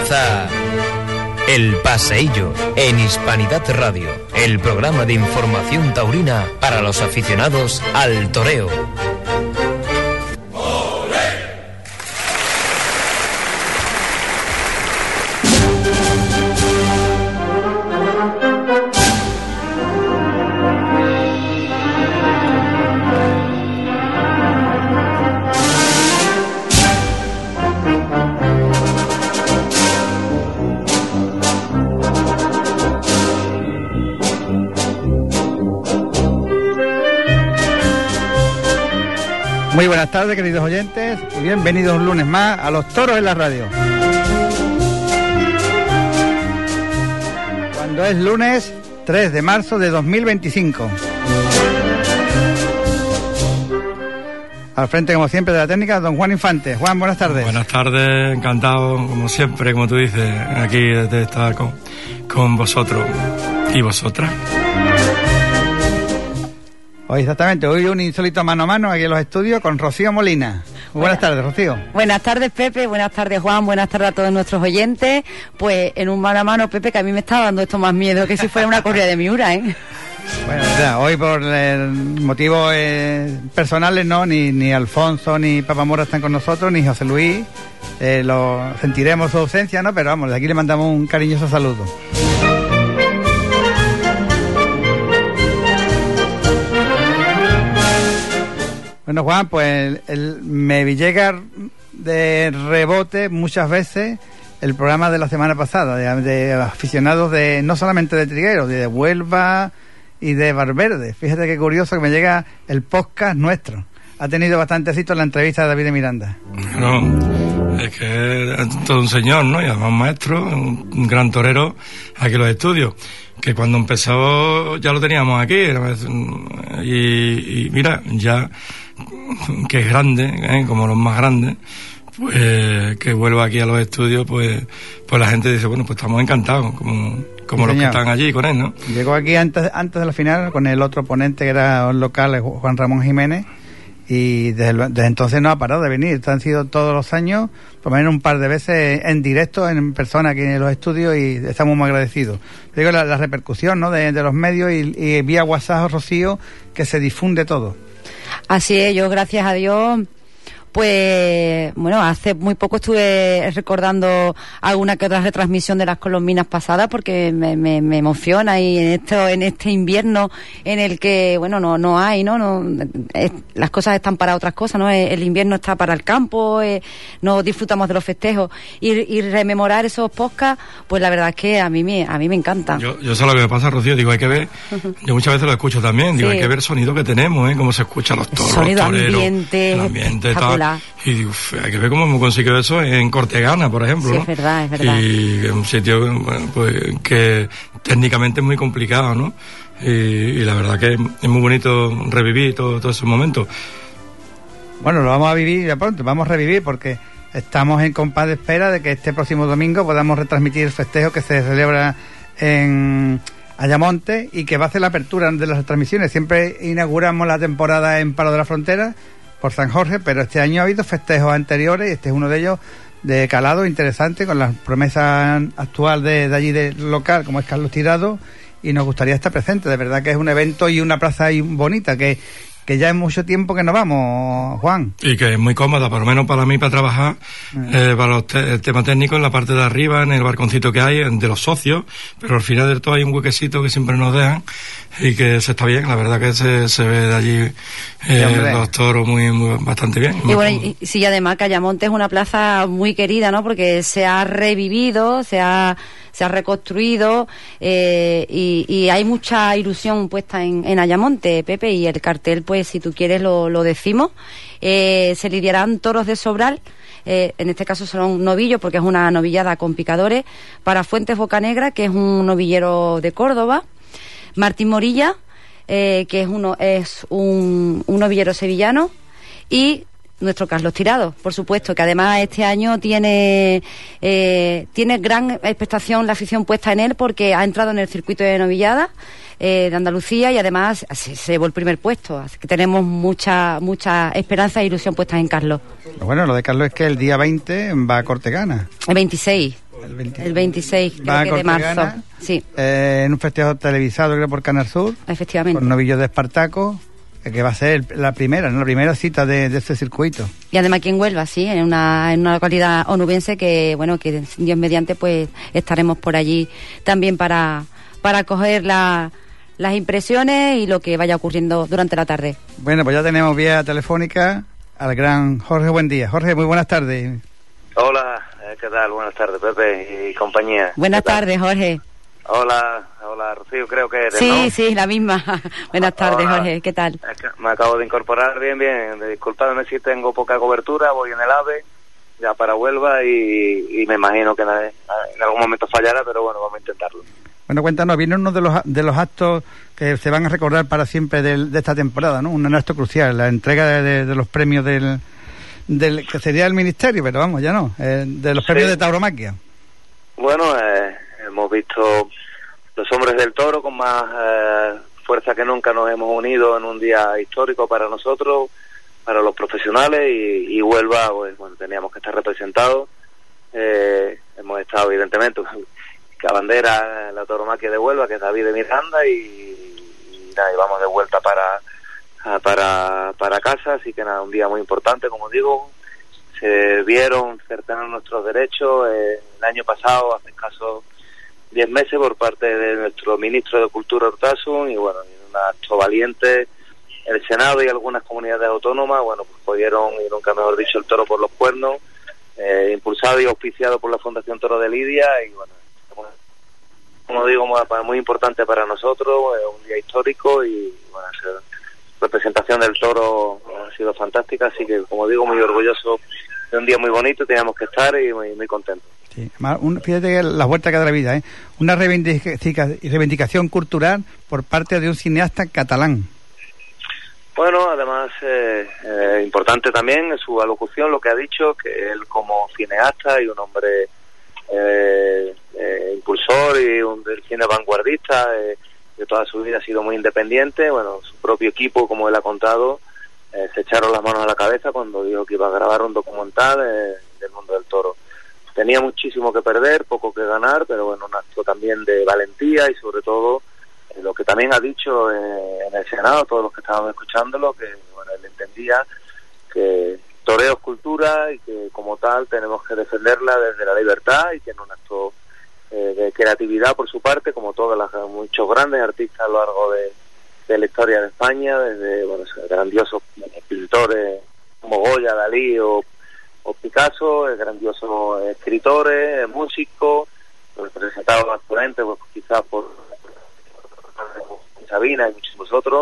Comienza El Paseillo en Hispanidad Radio, el programa de información taurina para los aficionados al toreo. Muy buenas tardes, queridos oyentes, y bienvenidos un lunes más a Los Toros en la Radio. Cuando es lunes 3 de marzo de 2025. Al frente, como siempre, de la técnica, don Juan Infante. Juan, buenas tardes. Buenas tardes, encantado, como siempre, como tú dices, aquí de estar con vosotros y vosotras. Hoy exactamente, hoy un insólito mano a mano aquí en los estudios con Rocío Molina. Buenas tardes, Rocío. Buenas tardes, Pepe, buenas tardes, Juan, buenas tardes a todos nuestros oyentes. Pues en un mano a mano, Pepe, que a mí me está dando esto más miedo que si fuera una corrida de Miura, ¿eh? Bueno, ya, hoy por motivos personales no, ni Alfonso ni Papamora están con nosotros, ni José Luis. Lo sentiremos su ausencia, ¿no? Pero vamos, de aquí le mandamos un cariñoso saludo. Bueno, Juan, pues me llega de rebote muchas veces el programa de la semana pasada, de aficionados de no solamente de Trigueros, de Huelva y de Valverde. Fíjate qué curioso que me llega el podcast nuestro. Ha tenido bastante éxito la entrevista de David de Miranda. No, es que es todo un señor, ¿no? Y además un maestro, un gran torero aquí en los estudios. Que cuando empezó ya lo teníamos aquí. Y mira, ya que es grande, como los más grandes, pues que vuelva aquí a los estudios, pues la gente dice, bueno, pues estamos encantados, como los que están allí con él, ¿no? Llegó aquí antes de la final con el otro ponente que era local, Juan Ramón Jiménez, y desde entonces no ha parado de venir. Han sido todos los años, por lo menos un par de veces en directo, en persona aquí en los estudios, y estamos muy agradecidos. Digo, la repercusión, ¿no?, de los medios y vía WhatsApp, Rocío, que se difunde todo. Así es, yo gracias a Dios, pues bueno, hace muy poco estuve recordando alguna que otra retransmisión de las colombinas pasadas, porque me emociona, y en este invierno en el que, bueno, no hay, las cosas están para otras cosas, ¿no? El invierno está para el campo, no disfrutamos de los festejos, y rememorar esos podcasts, pues la verdad es que a mí me encanta. Yo sé lo que me pasa, Rocío, digo, hay que ver, yo muchas veces lo escucho también, digo, sí, hay que ver el sonido que tenemos, cómo se escuchan los toros, sonido, los toreros, el ambiente tal. Y digo, hay que ver cómo hemos conseguido eso en Cortegana, por ejemplo, sí, ¿no? Es verdad. Y en un sitio, bueno, pues que técnicamente es muy complicado, ¿no? Y la verdad que es muy bonito revivir todos esos momentos. Bueno, lo vamos a vivir ya pronto, vamos a revivir, porque estamos en compás de espera de que este próximo domingo podamos retransmitir el festejo que se celebra en Ayamonte y que va a hacer la apertura de las retransmisiones. Siempre inauguramos la temporada en Palo de la Frontera por San Jorge, pero este año ha habido festejos anteriores y este es uno de ellos de calado interesante, con la promesa actual de allí del local, como es Carlos Tirado, y nos gustaría estar presente. De verdad que es un evento y una plaza ahí bonita, que ya es mucho tiempo que no vamos, Juan. Y que es muy cómoda, por lo menos para mí, para trabajar, para el tema técnico, en la parte de arriba, en el balconcito que hay, de los socios, pero al final del todo hay un huequecito que siempre nos dejan, y que se está bien, la verdad que se ve de allí los toros muy bastante bien. Y bueno, y además que Ayamonte es una plaza muy querida, ¿no? Porque se ha revivido, se ha reconstruido, y hay mucha ilusión puesta en Ayamonte, Pepe, y el cartel, pues si tú quieres lo decimos. Se lidiarán toros de Sobral, en este caso son novillos, porque es una novillada con picadores, para Fuentes Bocanegra, que es un novillero de Córdoba, Martín Morilla, que es un novillero sevillano, y nuestro Carlos Tirado, por supuesto, que además este año tiene gran expectación la afición puesta en él, porque ha entrado en el circuito de novillada de Andalucía, y además se llevó el primer puesto, así que tenemos mucha esperanza e ilusión puesta en Carlos. Bueno, lo de Carlos es que el día 20 va a Cortegana. El 26. El 26 creo que de marzo. Sí. En un festejo televisado, creo, por Canal Sur. Efectivamente. Con novillos de Espartaco, que va a ser la primera cita de este circuito. Y además aquí en Huelva, sí, en una localidad onubense que, bueno, que Dios mediante, pues estaremos por allí también para coger las impresiones y lo que vaya ocurriendo durante la tarde. Bueno, pues ya tenemos vía telefónica al gran Jorge Buendía. Jorge, muy buenas tardes. Hola, ¿qué tal? Buenas tardes, Pepe y compañía. Buenas tardes, Jorge. Hola, Rocío, creo que eres, sí, ¿no? Sí, la misma. Buenas tardes, Jorge, ¿qué tal? Me acabo de incorporar, bien. Disculpadme si tengo poca cobertura, voy en el AVE, ya para Huelva y me imagino que en algún momento fallará, pero bueno, vamos a intentarlo. Bueno, cuéntanos, viene uno de los actos que se van a recordar para siempre de esta temporada, ¿no? Un acto crucial, la entrega de los premios del que sería el ministerio, pero vamos, ya no, de los premios de tauromaquia. Bueno, hemos visto los hombres del toro con más fuerza que nunca. Nos hemos unido en un día histórico para nosotros, para los profesionales, y Huelva, pues, bueno, teníamos que estar representados. Hemos estado, evidentemente, la bandera, la tauromaquia de Huelva, que es David de Miranda, y vamos de vuelta para casa, así que nada, un día muy importante, como digo. Se vieron cercanos nuestros derechos el año pasado, hace escasos 10 meses, por parte de nuestro ministro de Cultura, Urtasun, y bueno, en un acto valiente, el Senado y algunas comunidades autónomas, bueno, pues pudieron, y nunca mejor dicho, el toro por los cuernos, impulsado y auspiciado por la Fundación Toro de Lidia, y bueno, como digo, muy importante para nosotros, un día histórico, y bueno, la representación del toro ha sido fantástica, así que, como digo, muy orgulloso de un día muy bonito, teníamos que estar y muy contentos. Sí, fíjate que la vuelta que da la vida, una reivindicación cultural por parte de un cineasta catalán. Bueno, además, importante también en su alocución lo que ha dicho, que él como cineasta y un hombre impulsor y del cine vanguardista, de toda su vida ha sido muy independiente. Bueno, su propio equipo, como él ha contado, se echaron las manos a la cabeza cuando dijo que iba a grabar un documental del mundo del toro. Tenía muchísimo que perder, poco que ganar, pero bueno, un acto también de valentía, y sobre todo lo que también ha dicho en el Senado, todos los que estábamos escuchándolo, que bueno, él entendía que toreo es cultura y que como tal tenemos que defenderla desde la libertad, y que en un acto de creatividad por su parte, como muchos grandes artistas a lo largo de la historia de España, desde grandiosos pintores como Goya, Dalí o Picasso, grandiosos escritores, músicos, representados actualmente, pues quizás por Sabina y muchísimos otros,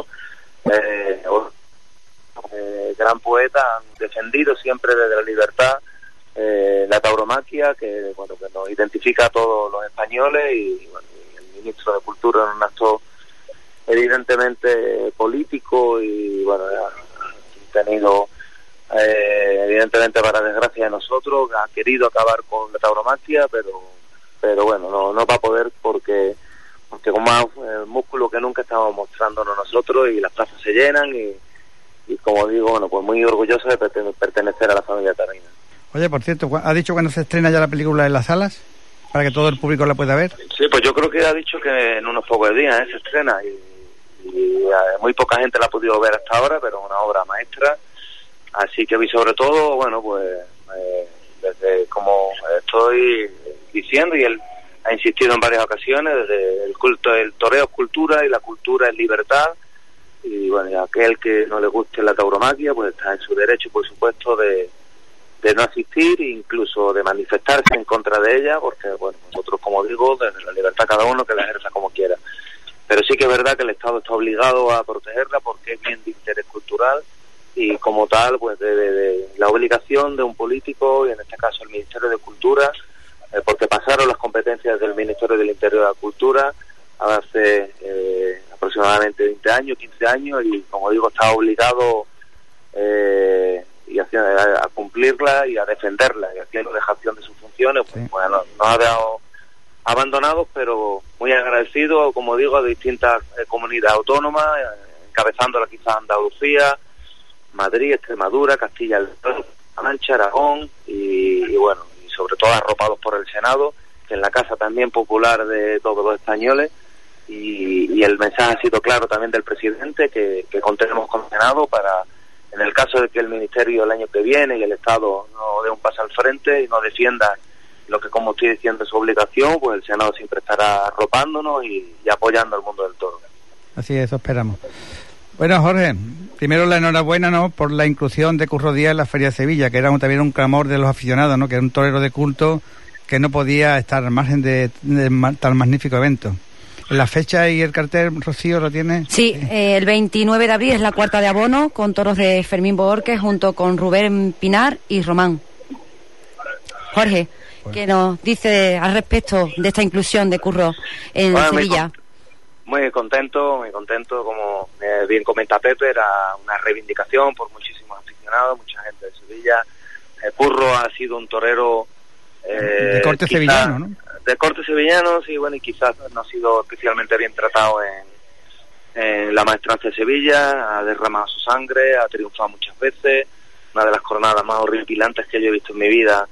gran poeta, han defendido siempre desde la libertad la tauromaquia, que bueno, que nos identifica a todos los españoles, y bueno, el ministro de Cultura, en un acto evidentemente político, y bueno, ha tenido evidentemente, para desgracia de nosotros, ha querido acabar con la tauromaquia, pero bueno, no va a poder, porque con más músculo que nunca estamos mostrándonos nosotros, y las plazas se llenan, y como digo, bueno, pues muy orgulloso de pertenecer a la familia taurina. Oye, por cierto, ¿ha dicho cuándo se estrena ya la película en las salas? Para que todo el público la pueda ver. Sí, pues yo creo que ha dicho que en unos pocos días se estrena, y muy poca gente la ha podido ver hasta ahora, pero una obra maestra. Así que, y sobre todo, bueno, pues desde, como estoy diciendo, y él ha insistido en varias ocasiones, desde el toreo es cultura y la cultura es libertad, y bueno, y aquel que no le guste la tauromaquia, pues está en su derecho, por supuesto, de no asistir, incluso de manifestarse en contra de ella, porque bueno, nosotros, como digo, desde la libertad cada uno que la ejerza como quiera. Pero sí que es verdad que el Estado está obligado a protegerla, porque es bien de interés cultural, y como tal, pues de la obligación de un político, y en este caso el Ministerio de Cultura, porque pasaron las competencias del Ministerio del Interior de la Cultura hace aproximadamente 20 años, 15 años, y como digo, está obligado a cumplirla y a defenderla, y haciendo dejación de sus funciones. Pues, sí. Bueno, nos ha dejado abandonados, pero muy agradecidos, como digo, a distintas comunidades autónomas, encabezándola quizás Andalucía, Madrid, Extremadura, Castilla-La Mancha, Aragón, y bueno, y sobre todo arropados por el Senado, en la casa también popular de todos los españoles, y el mensaje ha sido claro también del presidente, que contemos con el Senado para, en el caso de que el Ministerio el año que viene y el Estado no dé un paso al frente y no defienda lo que, como estoy diciendo, es su obligación, pues el Senado siempre estará arropándonos y apoyando al mundo del toro. Así es, eso esperamos. Bueno, Jorge, primero la enhorabuena, ¿no?, por la inclusión de Curro Díaz en la Feria de Sevilla, que era también un clamor de los aficionados, ¿no?, que era un torero de culto que no podía estar al margen de tan magnífico evento. ¿La fecha y el cartel, Rocío, lo tiene? Sí, el 29 de abril es la cuarta de abono, con toros de Fermín Bohórquez junto con Rubén Pinar y Román. Jorge, ¿qué nos dice al respecto de esta inclusión de Curro en Sevilla? Muy contento, como bien comenta Pepe, era una reivindicación por muchísimos aficionados, mucha gente de Sevilla. Curro ha sido un torero de corte sevillano, ¿no? De corte sevillano, sí, bueno, y quizás no ha sido especialmente bien tratado en la maestranza de Sevilla, ha derramado su sangre, ha triunfado muchas veces. Una de las jornadas más horripilantes que yo he visto en mi vida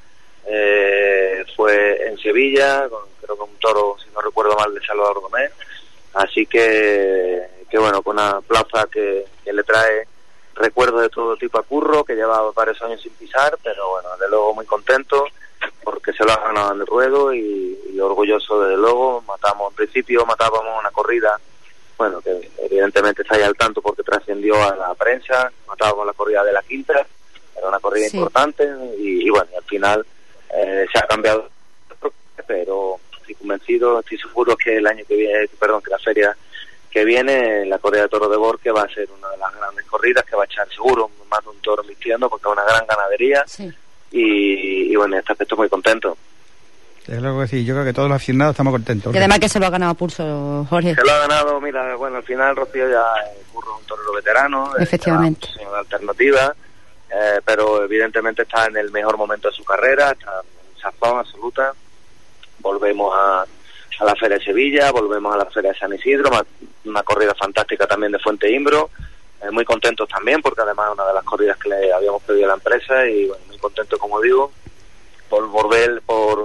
fue en Sevilla, creo que un toro, si no recuerdo mal, de Salvador Gómez. Así que bueno, con una plaza que le trae recuerdos de todo tipo a Curro, que lleva varios años sin pisar, pero bueno, desde luego muy contento porque se lo ha ganado en el ruedo y orgulloso desde luego. En principio matábamos una corrida, bueno, que evidentemente está ya al tanto porque trascendió a la prensa, matábamos la corrida de la quinta, era una corrida importante y bueno, al final se ha cambiado, pero estoy convencido, estoy seguro que el año que viene, que la feria que viene, la corrida de toro de Bohórquez va a ser una de las grandes corridas que va a echar seguro más de un toro vistiendo, porque es una gran ganadería. Sí. Y bueno, en este aspecto muy contento. Es lo que sí, yo creo que todos los aficionados estamos contentos. Y además que se lo ha ganado a pulso, Jorge. Se lo ha ganado, mira, bueno, al final Rocío ya Curro es un torero veterano. Efectivamente. Es una alternativa, pero evidentemente está en el mejor momento de su carrera, está en sazón absoluta. Volvemos a la Feria de Sevilla, volvemos a la Feria de San Isidro, una corrida fantástica también de Fuente Imbro. Muy contentos también, porque además es una de las corridas que le habíamos pedido a la empresa, y bueno, muy contento, como digo, por volver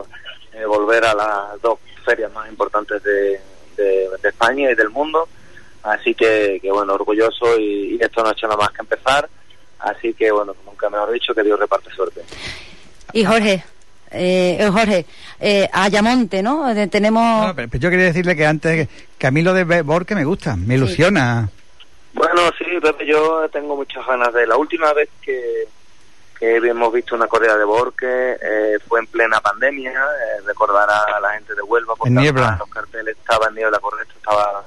a las dos ferias más importantes de España y del mundo. Así que bueno, orgulloso, y esto no ha hecho nada más que empezar. Así que bueno, nunca mejor dicho, que Dios reparte suerte. Y Jorge, Ayamonte, ¿no? Tenemos... No, pero yo quería decirle que antes, que a mí lo de Bohórquez me gusta, me ilusiona. Bueno, sí, Pepe, yo tengo muchas ganas de... La última vez que hemos visto una corrida de Bohórquez fue en plena pandemia, recordará a la gente de Huelva, porque en niebla. Los carteles estaban en niebla, correcto, estaba...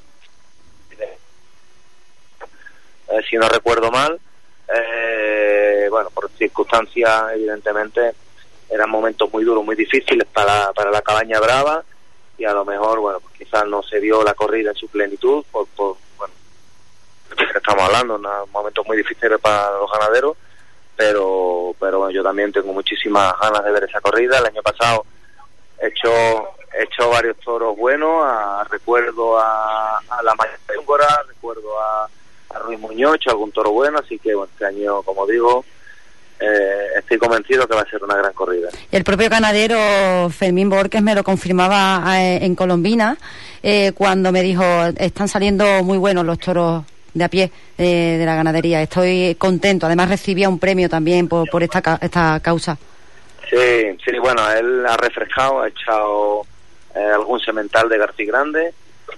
si no recuerdo mal, bueno, por circunstancias, evidentemente, eran momentos muy duros, muy difíciles para la Cabaña Brava, y a lo mejor, bueno, pues quizás no se dio la corrida en su plenitud, por bueno, que estamos hablando, momentos muy difíciles para los ganaderos, pero bueno, yo también tengo muchísimas ganas de ver esa corrida. El año pasado he hecho varios toros buenos, recuerdo a la Mayor de Góngora, recuerdo a Ruiz Muñoz, algún toro bueno, así que bueno, este año, como digo, estoy convencido que va a ser una gran corrida. El propio ganadero Fermín Bohórquez me lo confirmaba en Colombina, cuando me dijo: están saliendo muy buenos los toros de a pie de la ganadería. Estoy contento. Además recibía un premio también por esta causa. Sí, bueno, él ha refrescado, ha echado algún semental de García Grande,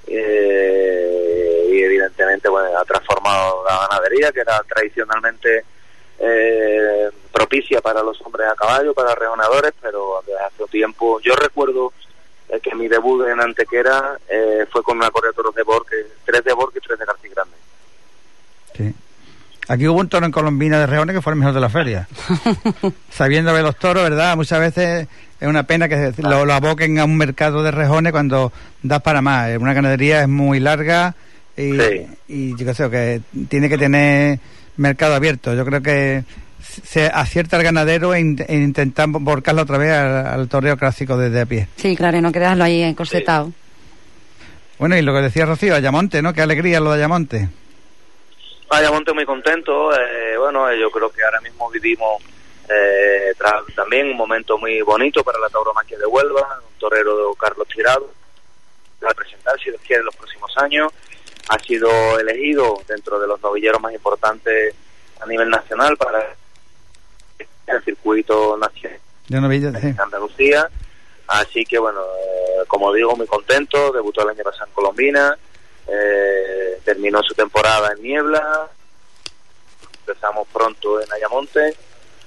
y evidentemente, bueno, ha transformado la ganadería, que era tradicionalmente propicia para los hombres a caballo, para rejonadores, pero desde hace tiempo. Yo recuerdo que mi debut en Antequera fue con una corrida de toros de Bohórquez, 3 de Bohórquez y 3 de García Grande. Sí. Aquí hubo un toro en Colombina de rejones que fue el mejor de la feria. Sabiendo ver los toros, ¿verdad? Muchas veces es una pena que lo aboquen a un mercado de rejones cuando das para más. Una ganadería es muy larga y yo creo que tiene que tener mercado abierto. Yo creo que se acierta el ganadero en intentar volcarlo otra vez al toreo clásico desde a pie. Sí, claro, y no quedarlo ahí encorsetado. Sí. Bueno, y lo que decía Rocío, Ayamonte, ¿no? Qué alegría lo de Ayamonte. Ayamonte muy contento. Bueno, yo creo que ahora mismo vivimos También un momento muy bonito para la tauromaquia de Huelva, un torero de Carlos Tirado, va a presentar, si Dios quiere, en los próximos años. Ha sido elegido dentro de los novilleros más importantes a nivel nacional para el circuito nacional de Andalucía. Así que, bueno, como digo, muy contento. Debutó el año pasado en Colombina, terminó su temporada en Niebla, empezamos pronto en Ayamonte,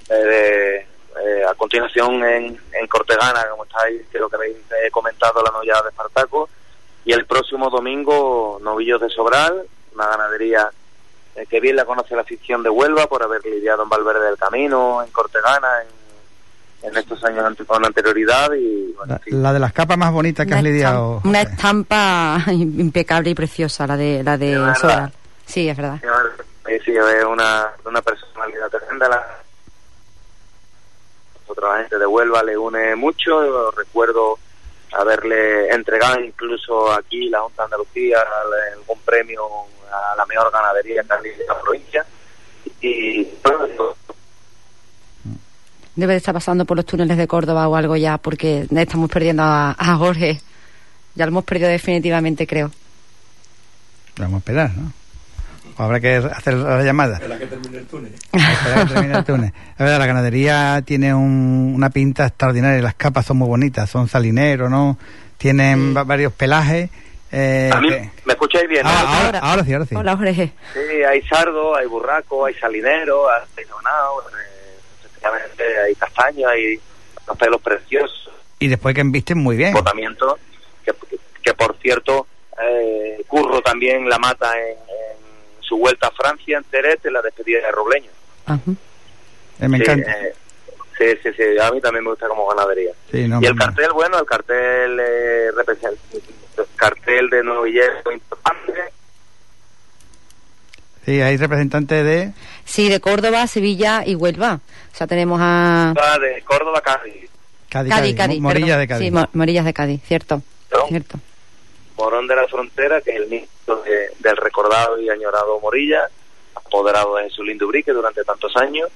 a continuación en Cortegana, como estáis, creo que habéis comentado, la novillada de Espartaco, y el próximo domingo Novillos de Sobral, una ganadería que bien la conoce la afición de Huelva por haber lidiado en Valverde del Camino, en Cortegana, en estos años con anterioridad. Y bueno, la de las capas más bonitas que has lidiado. Una estampa impecable y preciosa, la de Sobral. Sí, es verdad. Sí, es una personalidad tremenda. Otra gente de Huelva le une mucho. Recuerdo haberle entregado incluso aquí la Junta de Andalucía algún premio a la mejor ganadería de la provincia. Y debe de estar pasando por los túneles de Córdoba o algo ya, porque estamos perdiendo a Jorge. Ya lo hemos perdido definitivamente, creo. Vamos a esperar, ¿no? O habrá que hacer la llamada. Espera que termine el túnel. Espera que termine el túnel. Es verdad, la ganadería tiene una pinta extraordinaria. Las capas son muy bonitas, son salineros, ¿no? Tienen varios pelajes. ¿A mí me escucháis bien? Ahora sí. Hola, Jorge. Sí, hay sardo, hay burraco, hay salinero, hay donado, hay castaño, hay pelos preciosos. Y después que embisten muy bien. Botamiento, que por cierto, Curro también la mata en su vuelta a Francia, en Terete, en la despedida de Robleño. Ajá. Me encanta. Sí, a mí también me gusta como ganadería. Sí, no, y el cartel, bueno, el cartel representa el cartel de novillero importante. Sí, hay representantes de... Sí, de Córdoba, Sevilla y Huelva. O sea, tenemos a... De Córdoba, Cádiz. Morillas de Cádiz. Sí, Morillas de Cádiz, cierto. Cierto. Morón de la Frontera, que es el nieto del recordado y añorado Morilla, apoderado de Jesús Lindubrique durante tantos años.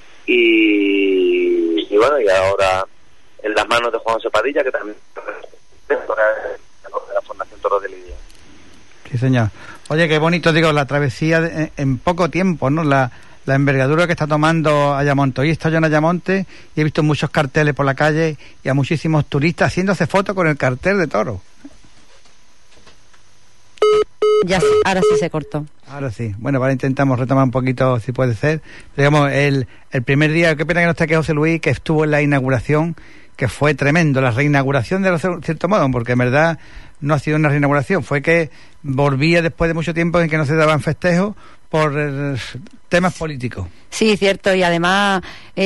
Y bueno, y ahora en las manos de Juan Cepadilla, que también es de la Fundación Toros de Lidia. Sí, señor. Oye, qué bonito, digo, la travesía en poco tiempo, ¿no? La envergadura que está tomando Ayamonte. Hoy estoy yo en Ayamonte y he visto muchos carteles por la calle y a muchísimos turistas haciéndose fotos con el cartel de toro. Ya, ahora sí se cortó. Ahora sí. Bueno, ahora intentamos retomar un poquito, si puede ser. Digamos, el primer día, qué pena que no esté aquí José Luis, que estuvo en la inauguración, que fue tremendo, la reinauguración de cierto modo, porque en verdad no ha sido una reinauguración, fue que volvía después de mucho tiempo en que no se daban festejos por temas políticos. Sí, cierto, y además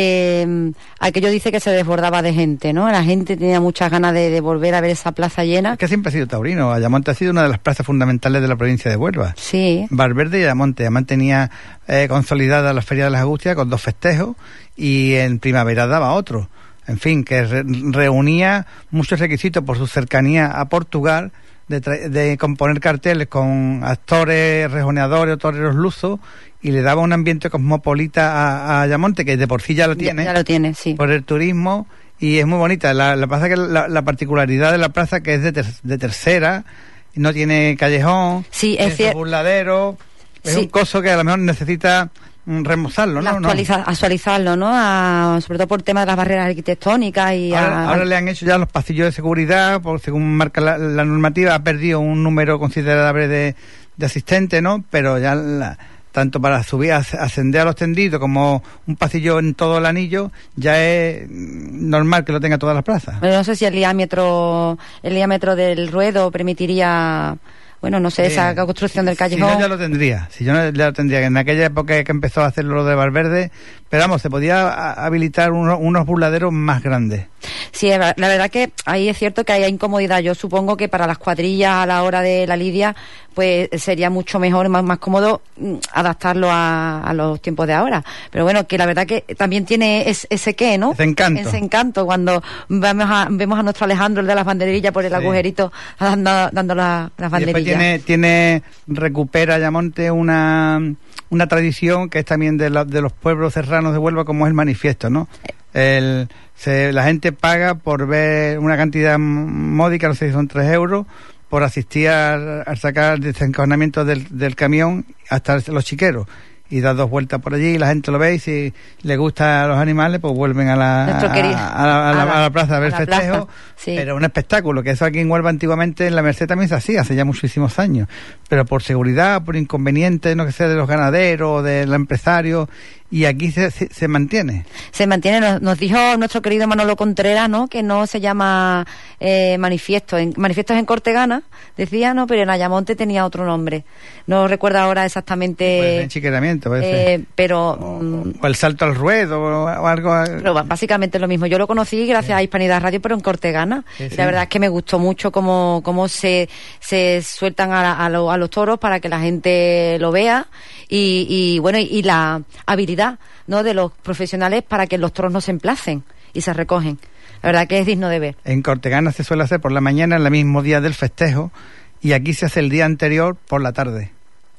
aquello dice que se desbordaba de gente, ¿no? La gente tenía muchas ganas de volver a ver esa plaza llena. Es que siempre ha sido taurino. Ayamonte ha sido una de las plazas fundamentales de la provincia de Huelva. Sí. Valverde y Ayamonte. Ayamonte tenía consolidada la Feria de las Agustias con 2 festejos y en primavera daba otro. En fin, que reunía muchos requisitos por su cercanía a Portugal, de componer carteles con actores, rejoneadores o toreros lusos, y le daba un ambiente cosmopolita a Ayamonte, que de por sí ya lo tiene. Ya lo tiene, sí. Por el turismo, y es muy bonita. La plaza, que la particularidad de la plaza que es de tercera, no tiene callejón, sí, es cierto. Burladero, es un coso que a lo mejor necesita remozarlo, ¿no? Actualizarlo, ¿no? Sobre todo por el tema de las barreras arquitectónicas y ahora le han hecho ya los pasillos de seguridad, según marca la normativa, ha perdido un número considerable de asistentes, ¿no? Pero ya tanto para subir, ascender a los tendidos como un pasillo en todo el anillo, ya es normal que lo tenga todas las plazas. Pero no sé si el diámetro del ruedo permitiría... Bueno, no sé, esa construcción del callejón... Si yo ya lo tendría, En aquella época que empezó a hacerlo lo de Valverde, pero vamos, se podía habilitar unos burladeros más grandes. Sí, la verdad que ahí es cierto que hay incomodidad. Yo supongo que para las cuadrillas a la hora de la lidia, pues sería mucho mejor, más cómodo adaptarlo a los tiempos de ahora. Pero bueno, que la verdad que también tiene ese qué, ¿no? Ese encanto cuando vemos a nuestro Alejandro, el de las banderillas, por el agujerito, dando las banderillas. Recupera Ayamonte una una tradición que es también de los pueblos serranos de Huelva, como es el manifiesto, ¿no? La gente paga por ver una cantidad módica, no sé si son 3 euros, por asistir al sacar el desencajonamiento del camión hasta los chiqueros. Y da 2 vueltas por allí y la gente lo ve, y si le gusta a los animales, pues vuelven a la plaza a ver el festejo. Sí. Pero un espectáculo, que eso aquí en Huelva antiguamente en la Merced también se hacía, hace ya muchísimos años. Pero por seguridad, por inconvenientes, no que sea de los ganaderos, del empresario, y aquí se mantiene. Se mantiene, nos dijo nuestro querido Manolo Contreras, ¿no?, que no se llama manifiesto. Manifiesto es en Cortegana, decía, ¿no?, pero en Ayamonte tenía otro nombre. No recuerdo ahora exactamente. Pues enchiqueramiento, pero o el salto al ruedo o algo. Pero básicamente es lo mismo. Yo lo conocí gracias a Hispanidad Radio, pero en Cortegana. Sí. La verdad es que me gustó mucho cómo se sueltan a los toros para que la gente lo vea, y bueno, y la habilidad, ¿no?, de los profesionales para que los toros no se emplacen y se recogen. La verdad que es digno de ver. En Cortegana se suele hacer por la mañana, en el mismo día del festejo, y aquí se hace el día anterior por la tarde.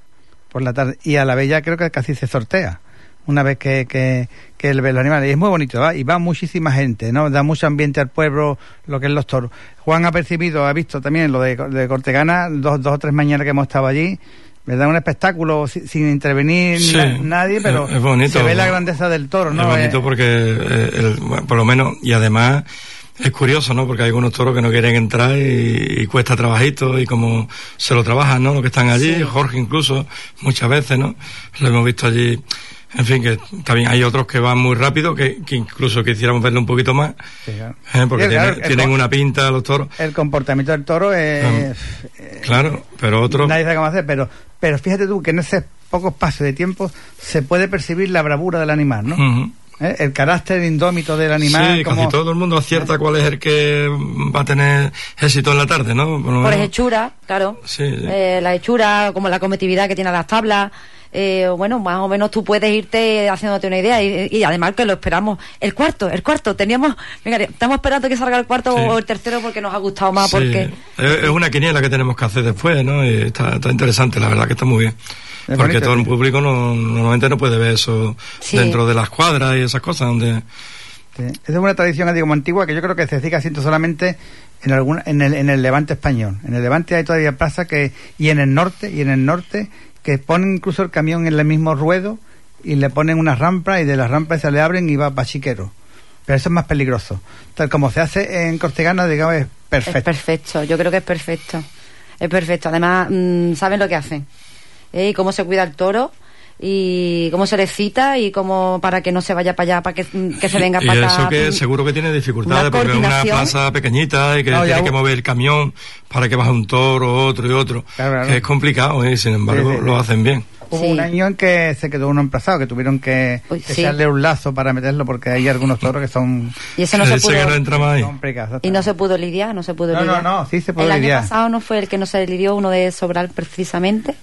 Y a la vez ya creo que casi se sortea una vez que los animales. Y es muy bonito, ¿va? Y va muchísima gente, ¿no? Da mucho ambiente al pueblo, lo que es los toros. Juan ha visto también lo de Cortegana, 2 o 3 mañanas que hemos estado allí. ¿Verdad? Un espectáculo sin intervenir nadie, pero es bonito, se ve la grandeza del toro, ¿no? Es bonito porque, por lo menos, y además es curioso, ¿no? Porque hay algunos toros que no quieren entrar y cuesta trabajito, y como se lo trabajan, ¿no?, los que están allí, sí. Jorge incluso, muchas veces, ¿no? Lo hemos visto allí. En fin, que también hay otros que van muy rápido, que incluso quisiéramos verlo un poquito más, sí, claro. Porque tienen una pinta los toros. El comportamiento del toro es... claro, pero otros... Nadie sabe cómo hacer, pero fíjate tú que en ese poco espacio de tiempo se puede percibir la bravura del animal, ¿no? Uh-huh. El carácter indómito del animal. Sí, casi todo el mundo acierta cuál es el que va a tener éxito en la tarde, ¿no? Por hechura, claro. Sí. La hechura, como la cometividad que tiene las tablas. Bueno, más o menos tú puedes irte haciéndote una idea, y además que lo esperamos. El cuarto, estamos esperando que salga el cuarto, sí, o el tercero, porque nos ha gustado más, sí. Porque es una quiniela que tenemos que hacer después, ¿no? Y está interesante, la verdad que está muy bien. Es porque bonito, todo el público normalmente no puede ver eso, sí, dentro de las cuadras y esas cosas donde... Sí. Esa es una tradición, digo, antigua, que yo creo que se sigue haciendo solamente en el Levante español. En el Levante hay todavía plazas y en el norte que ponen incluso el camión en el mismo ruedo y le ponen una rampa, y de las rampas se le abren y va para Chiquero. Pero eso es más peligroso. Tal como se hace en Cortegana, digamos, es perfecto. Es perfecto, yo creo que es perfecto. Es perfecto. Además, saben lo que hacen. Y cómo se cuida el toro, y cómo se le cita, y cómo para que no se vaya para allá, para que se venga para acá. Y eso que seguro que tiene dificultades, porque es una plaza pequeñita y que tiene que mover el camión para que baje un toro, otro y otro. Claro. Que es complicado, y sin embargo lo hacen bien. Hubo un año en que se quedó uno emplazado, que tuvieron que echarle un lazo para meterlo, porque hay algunos toros que son... Y eso no se pudo... No entra más ahí. Y no se pudo lidiar, No, sí se pudo lidiar. El año pasado no fue el que no se lidió, uno de Sobral precisamente.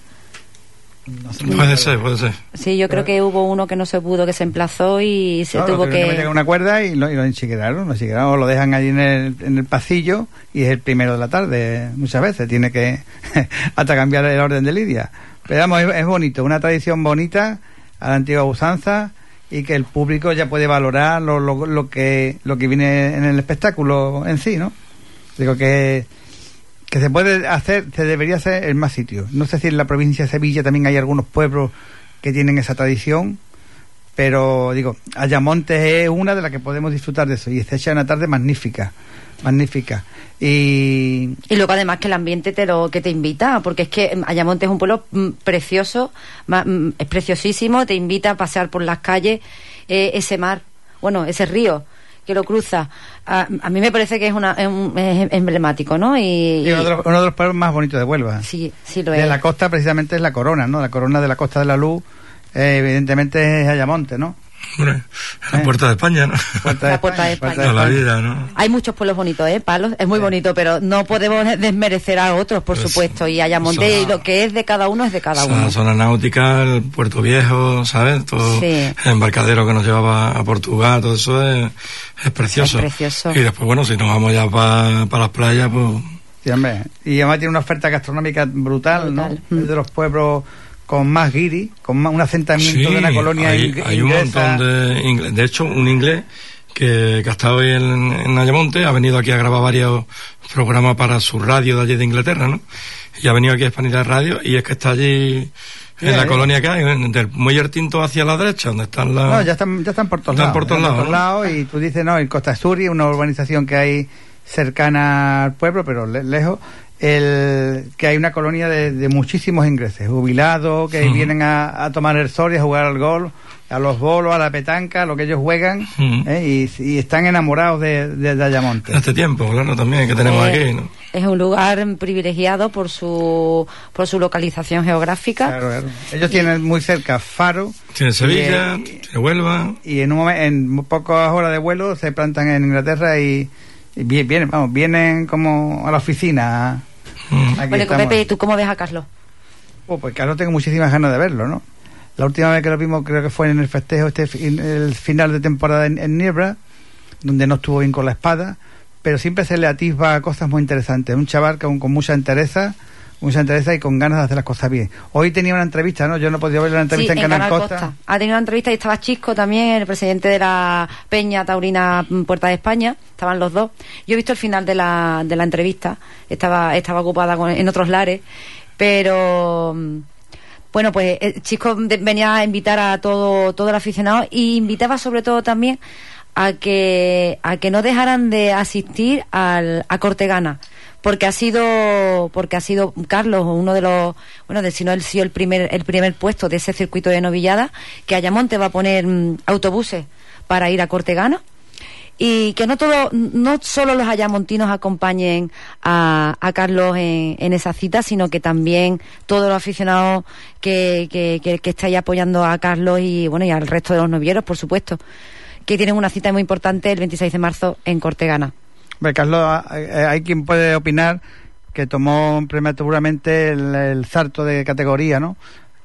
No sé, puede ser. Sí, yo creo que hubo uno que no se pudo, que se emplazó y se tuvo que meter una cuerda y lo enchiqueraron, o lo dejan allí en el pasillo, y es el primero de la tarde, muchas veces tiene que hasta cambiar el orden de lidia. Pero vamos, es bonito, una tradición bonita a la antigua usanza, y que el público ya puede valorar lo que viene en el espectáculo en sí, ¿no? Digo que se puede hacer, se debería hacer en más sitios. No sé si en la provincia de Sevilla también hay algunos pueblos que tienen esa tradición, pero digo, Ayamonte es una de las que podemos disfrutar de eso, y se echa una tarde magnífica. Y luego además que el ambiente que te invita, porque es que Ayamonte es un pueblo precioso, es preciosísimo, te invita a pasear por las calles, ese mar, ese río que lo cruza, a mí me parece que es emblemático, ¿no? Y uno de los pueblos más bonitos de Huelva. Sí, lo es. De la costa precisamente es la Corona, ¿no? La Corona de la Costa de la Luz, evidentemente es Ayamonte, ¿no? Bueno, la Puerta de España, ¿no? La Puerta de España. Toda la vida, ¿no? Hay muchos pueblos bonitos, Palos, es muy bonito, pero no podemos desmerecer a otros, por supuesto, y Ayamonte, lo que es de cada uno es de cada uno. La zona náutica, el Puerto Viejo, ¿sabes? Todo el embarcadero que nos llevaba a Portugal, todo eso es precioso. Es precioso. Y después, bueno, si nos vamos ya para las playas, pues... Sí, hombre. Y además tiene una oferta gastronómica brutal. ¿No? Es de los pueblos con más guiri, con un asentamiento de una colonia inglesa. Hay un montón de inglés. De hecho, un inglés que ha estado hoy en Ayamonte, ha venido aquí a grabar varios programas para su radio de allí de Inglaterra, ¿no? Y ha venido aquí a Hispanidad Radio, y es que está allí en la colonia que hay, del Muelle Tinto hacia la derecha, donde están las... No, ya están por todos lados. Por todos lados, y tú dices, no, en Costa Azul, una urbanización que hay cercana al pueblo, pero lejos, que hay una colonia de muchísimos ingleses, jubilados, que vienen a tomar el sol y a jugar al golf, a los bolos, a la petanca, a lo que ellos juegan, y están enamorados de Ayamonte. Este tiempo, claro, también, que tenemos aquí, ¿no? Es un lugar privilegiado por su localización geográfica. Claro. Ellos tienen muy cerca Faro. Tiene Sevilla, tiene Huelva. Y en pocas horas de vuelo se plantan en Inglaterra y vienen como a la oficina. Bueno, Pepe, ¿tú cómo ves a Carlos? Pues Carlos tengo muchísimas ganas de verlo, ¿no? La última vez que lo vimos creo que fue en el festejo, el final de temporada en Niebla, donde no estuvo bien con la espada, pero siempre se le atisba cosas muy interesantes. Un chaval con mucha entereza y con ganas de hacer las cosas bien. Hoy tenía una entrevista, ¿no? Yo no podía ver la entrevista en Canal Costa. Ha tenido una entrevista y estaba Chisco también, el presidente de la Peña Taurina Puerta de España. Estaban los dos. Yo he visto el final de la entrevista. Estaba ocupada en otros lares, pero... Bueno, pues Chisco venía a invitar a todo el aficionado, y invitaba sobre todo también a que no dejaran de asistir a Cortegana, porque ha sido Carlos uno de los, si no él sí el primer puesto de ese circuito de novillada, que Ayamonte va a poner autobuses para ir a Cortegana, y que no solo los ayamontinos acompañen a Carlos en esa cita, sino que también todos los aficionados que estáis apoyando a Carlos y al resto de los novilleros, por supuesto, que tienen una cita muy importante el 26 de marzo en Cortegana. Carlos, hay quien puede opinar que tomó prematuramente el salto de categoría, ¿no?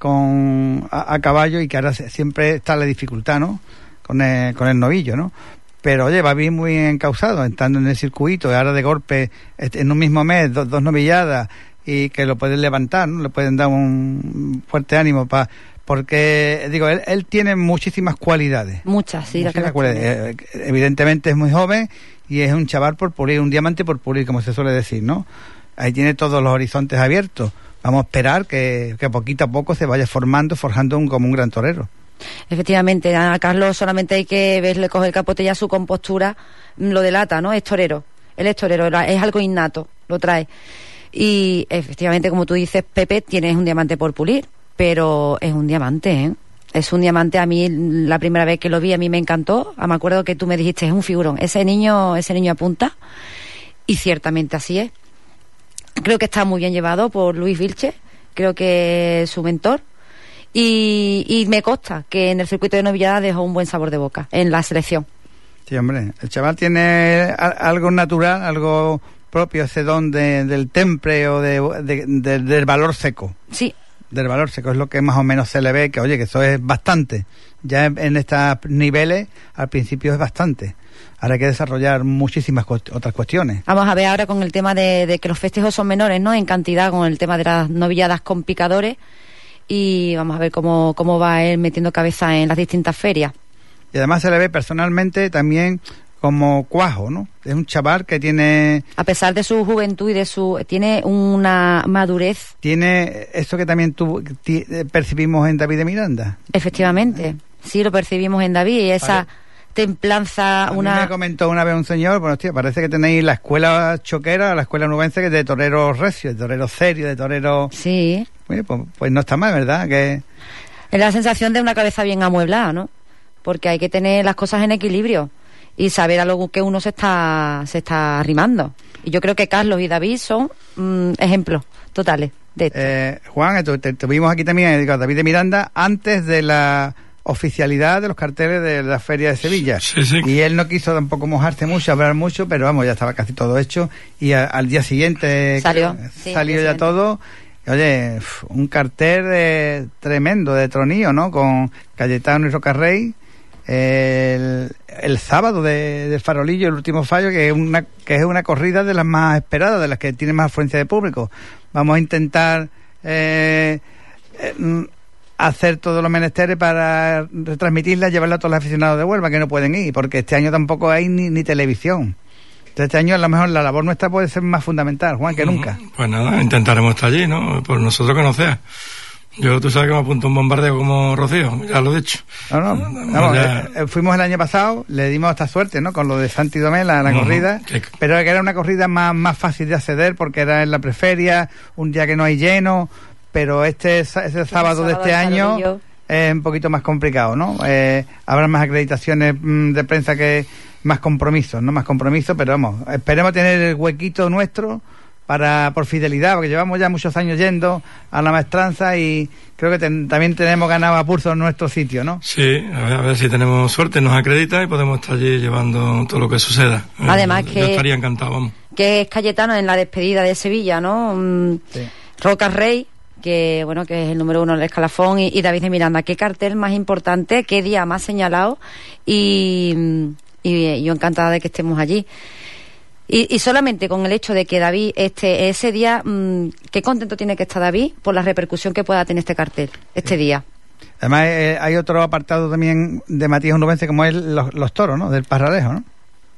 A caballo, y que ahora siempre está la dificultad, ¿no? Con el novillo, ¿no? Pero oye, va bien muy encausado, estando en el circuito, y ahora de golpe, en un mismo mes, dos novilladas, y que lo pueden levantar, ¿no? Le pueden dar un fuerte ánimo porque, digo, él tiene muchísimas cualidades. Muchas, sí. Evidentemente es muy joven y es un chaval por pulir, un diamante por pulir, como se suele decir, ¿no? Ahí tiene todos los horizontes abiertos. Vamos a esperar que poquito a poco se vaya forjando como un gran torero. Efectivamente, a Carlos solamente hay que verle coger el capote, ya su compostura lo delata, ¿no? Es torero, él es torero, es algo innato, lo trae. Y efectivamente, como tú dices, Pepe, tienes un diamante por pulir, pero es un diamante, ¿eh? Es un diamante. A mí, la primera vez que lo vi, a mí me encantó. Me acuerdo que tú me dijiste, es un figurón, ese niño apunta, y ciertamente así es. Creo que está muy bien llevado por Luis Vilche, creo que es su mentor. Y me consta que en el circuito de novillada dejó un buen sabor de boca en la selección. Sí, hombre, el chaval tiene algo natural, algo propio, ese don del temple o del valor seco. Sí. Del valor seco es lo que más o menos se le ve, que oye, que eso es bastante. Ya en estos niveles, al principio es bastante. Ahora hay que desarrollar muchísimas otras cuestiones. Vamos a ver ahora con el tema de que los festejos son menores, ¿no? En cantidad, con el tema de las novilladas con picadores. Y vamos a ver cómo va él metiendo cabeza en las distintas ferias. Y además se le ve personalmente también como cuajo, ¿no? Es un chaval que tiene... A pesar de su juventud y tiene una madurez. Tiene eso que también percibimos en David de Miranda. Efectivamente, sí, lo percibimos en David, y esa templanza. A mí me comentó una vez un señor, bueno, hostia, parece que tenéis la escuela choquera, la escuela nubense, que es de toreros recios, de toreros serios, de toreros... Sí. Pues no está mal, ¿verdad? Que es la sensación de una cabeza bien amueblada, ¿no? Porque hay que tener las cosas en equilibrio y saber a lo que uno se está arrimando. Y yo creo que Carlos y David son ejemplos totales de esto. Juan, tuvimos aquí también a David de Miranda antes de la oficialidad de los carteles de la Feria de Sevilla. Sí, sí. Y él no quiso tampoco mojarse mucho, hablar mucho, pero vamos, ya estaba casi todo hecho. Y al día siguiente salió ya todo. Oye, un cartel tremendo de Tronillo, ¿no? Con Cayetano y Rocarrey. El sábado del Farolillo, el último fallo, que es una corrida de las más esperadas, de las que tiene más afluencia de público. Vamos a intentar hacer todos los menesteres para retransmitirla, llevarla a todos los aficionados de Huelva que no pueden ir, porque este año tampoco hay ni televisión. Entonces, este año a lo mejor la labor nuestra puede ser más fundamental, Juan, que nunca. Pues nada, intentaremos estar allí, ¿no? Por nosotros que no sea. Tú sabes que me apunto un bombardeo como Rocío, ya lo he dicho. Fuimos el año pasado, le dimos esta suerte, ¿no? Con lo de Santi Domé, la corrida, pero que era una corrida más fácil de acceder porque era en la preferia, un día que no hay lleno, pero ese sábado de este año es un poquito más complicado, ¿no? Habrá más acreditaciones de prensa que más compromisos, pero vamos, esperemos tener el huequito nuestro por fidelidad, porque llevamos ya muchos años yendo a la maestranza y creo que también tenemos ganado a pulso en nuestro sitio, ¿no? Sí, a ver si tenemos suerte, nos acredita y podemos estar allí llevando todo lo que suceda. Además yo estaría encantado, vamos. Que es Cayetano en la despedida de Sevilla, ¿no? Sí. Roca Rey, que es el número 1 del escalafón, y David de Miranda. ¿Qué cartel más importante, qué día más señalado? Y yo encantada de que estemos allí. Y solamente con el hecho de que David ese día, qué contento tiene que estar David por la repercusión que pueda tener este cartel este día. Además hay otro apartado también de Matías Onubense, como es los toros, ¿no? Del Parralejo, ¿no?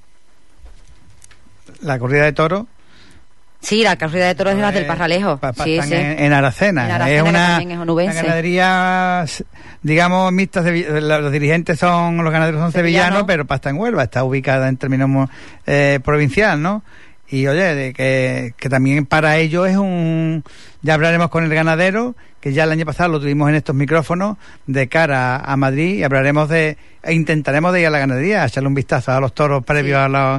La corrida de toros. Sí, la corrida de toros es la del Parralejo. Sí. En Aracena. Es una ganadería, digamos, mixta. Los dirigentes los ganaderos son sevillanos, pero pasta en Huelva. Está ubicada en términos provincial, ¿no? Y oye, que también para ellos es ya hablaremos con el ganadero, que ya el año pasado lo tuvimos en estos micrófonos, de cara a Madrid, y intentaremos de ir a la ganadería, a echarle un vistazo a los toros previos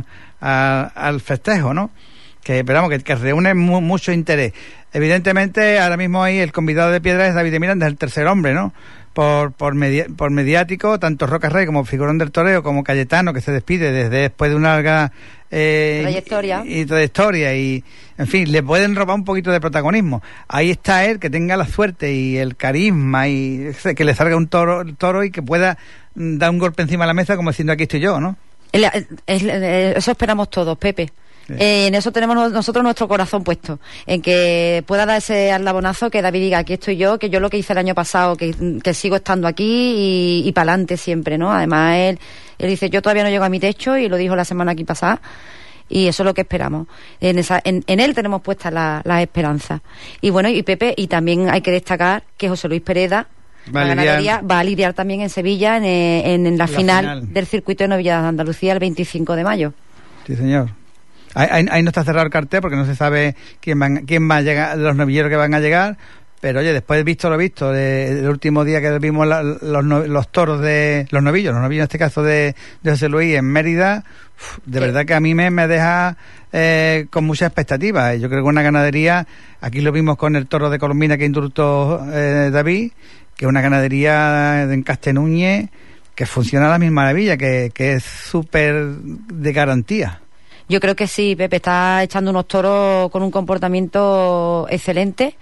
al festejo, ¿no? Que reúne mucho interés. Evidentemente, ahora mismo ahí el convidado de piedra es David de Miranda, es el tercer hombre, ¿no? Por mediático, tanto Roca Rey como figurón del toreo, como Cayetano, que se despide después de una larga trayectoria. Y, en fin, le pueden robar un poquito de protagonismo. Ahí está él, que tenga la suerte y el carisma y que le salga un toro y que pueda dar un golpe encima de la mesa como diciendo aquí estoy yo, ¿no? Eso esperamos todos, Pepe. En eso tenemos nosotros nuestro corazón puesto, en que pueda dar ese eslabonazo, que David diga aquí estoy yo, que yo lo que hice el año pasado, que sigo estando aquí y para adelante siempre, ¿no? Además él dice yo todavía no llego a mi techo, y lo dijo la semana aquí pasada, y eso es lo que esperamos. En él tenemos puestas las esperanzas. Y bueno, y Pepe, y también hay que destacar que José Luis Pereda, la ganadería, va a lidiar también en Sevilla en la final del circuito de novilladas de Andalucía el 25 de mayo. Sí, señor. Ahí no está cerrado el cartel porque no se sabe quién va a llegar, los novilleros que van a llegar, pero oye, después visto lo visto, el último día que vimos los toros de los novillos en este caso de José Luis en Mérida, de verdad que a mí me deja con muchas expectativas. Yo creo que una ganadería, aquí lo vimos con el toro de Colombina que introdujo David, que es una ganadería en Castenúñez que funciona a la misma maravilla, que es súper de garantía. Yo creo que sí, Pepe está echando unos toros con un comportamiento excelente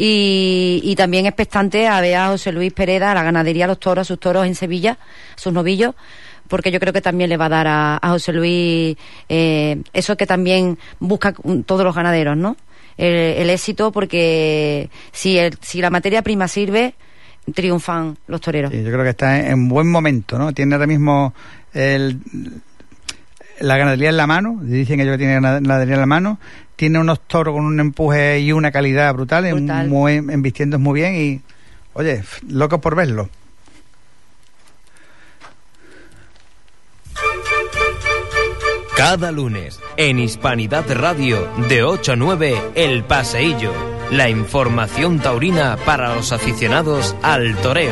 y también expectante a ver a José Luis Pereda, a la ganadería, a sus toros en Sevilla, sus novillos, porque yo creo que también le va a dar a José Luis eso que también busca todos los ganaderos, ¿no? El éxito, porque si la materia prima sirve, triunfan los toreros. Sí, yo creo que está en buen momento, ¿no? Tiene ahora mismo la ganadería en la mano, dicen ellos que tiene ganadería en la mano, tiene unos toros con un empuje y una calidad brutal. Embistiendo muy bien y, oye, locos por verlo. Cada lunes, en Hispanidad Radio, de 8 a 9, El Paseillo. La información taurina para los aficionados al toreo.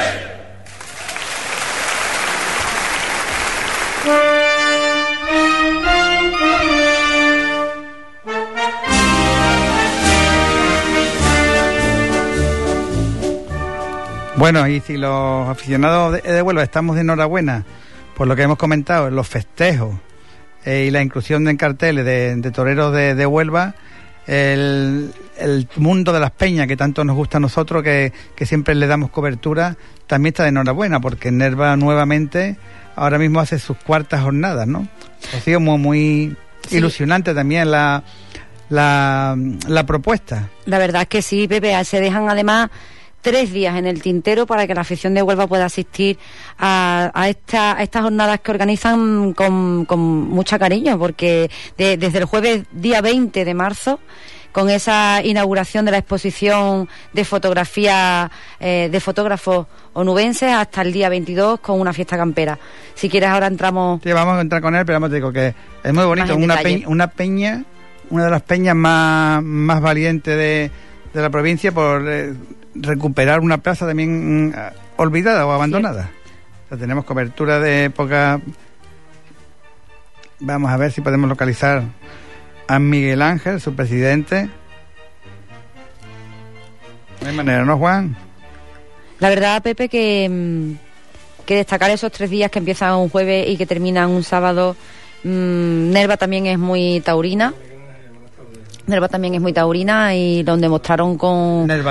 Bueno, y si los aficionados de Huelva estamos de enhorabuena por lo que hemos comentado, los festejos y la inclusión en carteles de toreros de Huelva, el mundo de las peñas que tanto nos gusta a nosotros, que siempre le damos cobertura, también está de enhorabuena, porque Nerva nuevamente ahora mismo hace sus cuartas jornadas, ¿no? Ha sido muy ilusionante también la propuesta. La verdad es que sí, Pepe, se dejan además 3 días en el tintero para que la afición de Huelva pueda asistir a estas jornadas que organizan con mucha cariño, porque desde el jueves día 20 de marzo, con esa inauguración de la exposición de fotografía de fotógrafos onubenses, hasta el día 22 con una fiesta campera. Si quieres ahora entramos... Sí, vamos a entrar con él, pero vamos, te digo que es muy bonito, una peña, una de las peñas más valientes de la provincia por recuperar una plaza también olvidada o abandonada. O sea, tenemos cobertura de época... Vamos a ver si podemos localizar a Miguel Ángel, su presidente. No hay manera, ¿no, Juan? La verdad, Pepe, que destacar esos 3 días que empiezan un jueves y que terminan un sábado. Nerva también es muy taurina. Y lo demostraron con... Era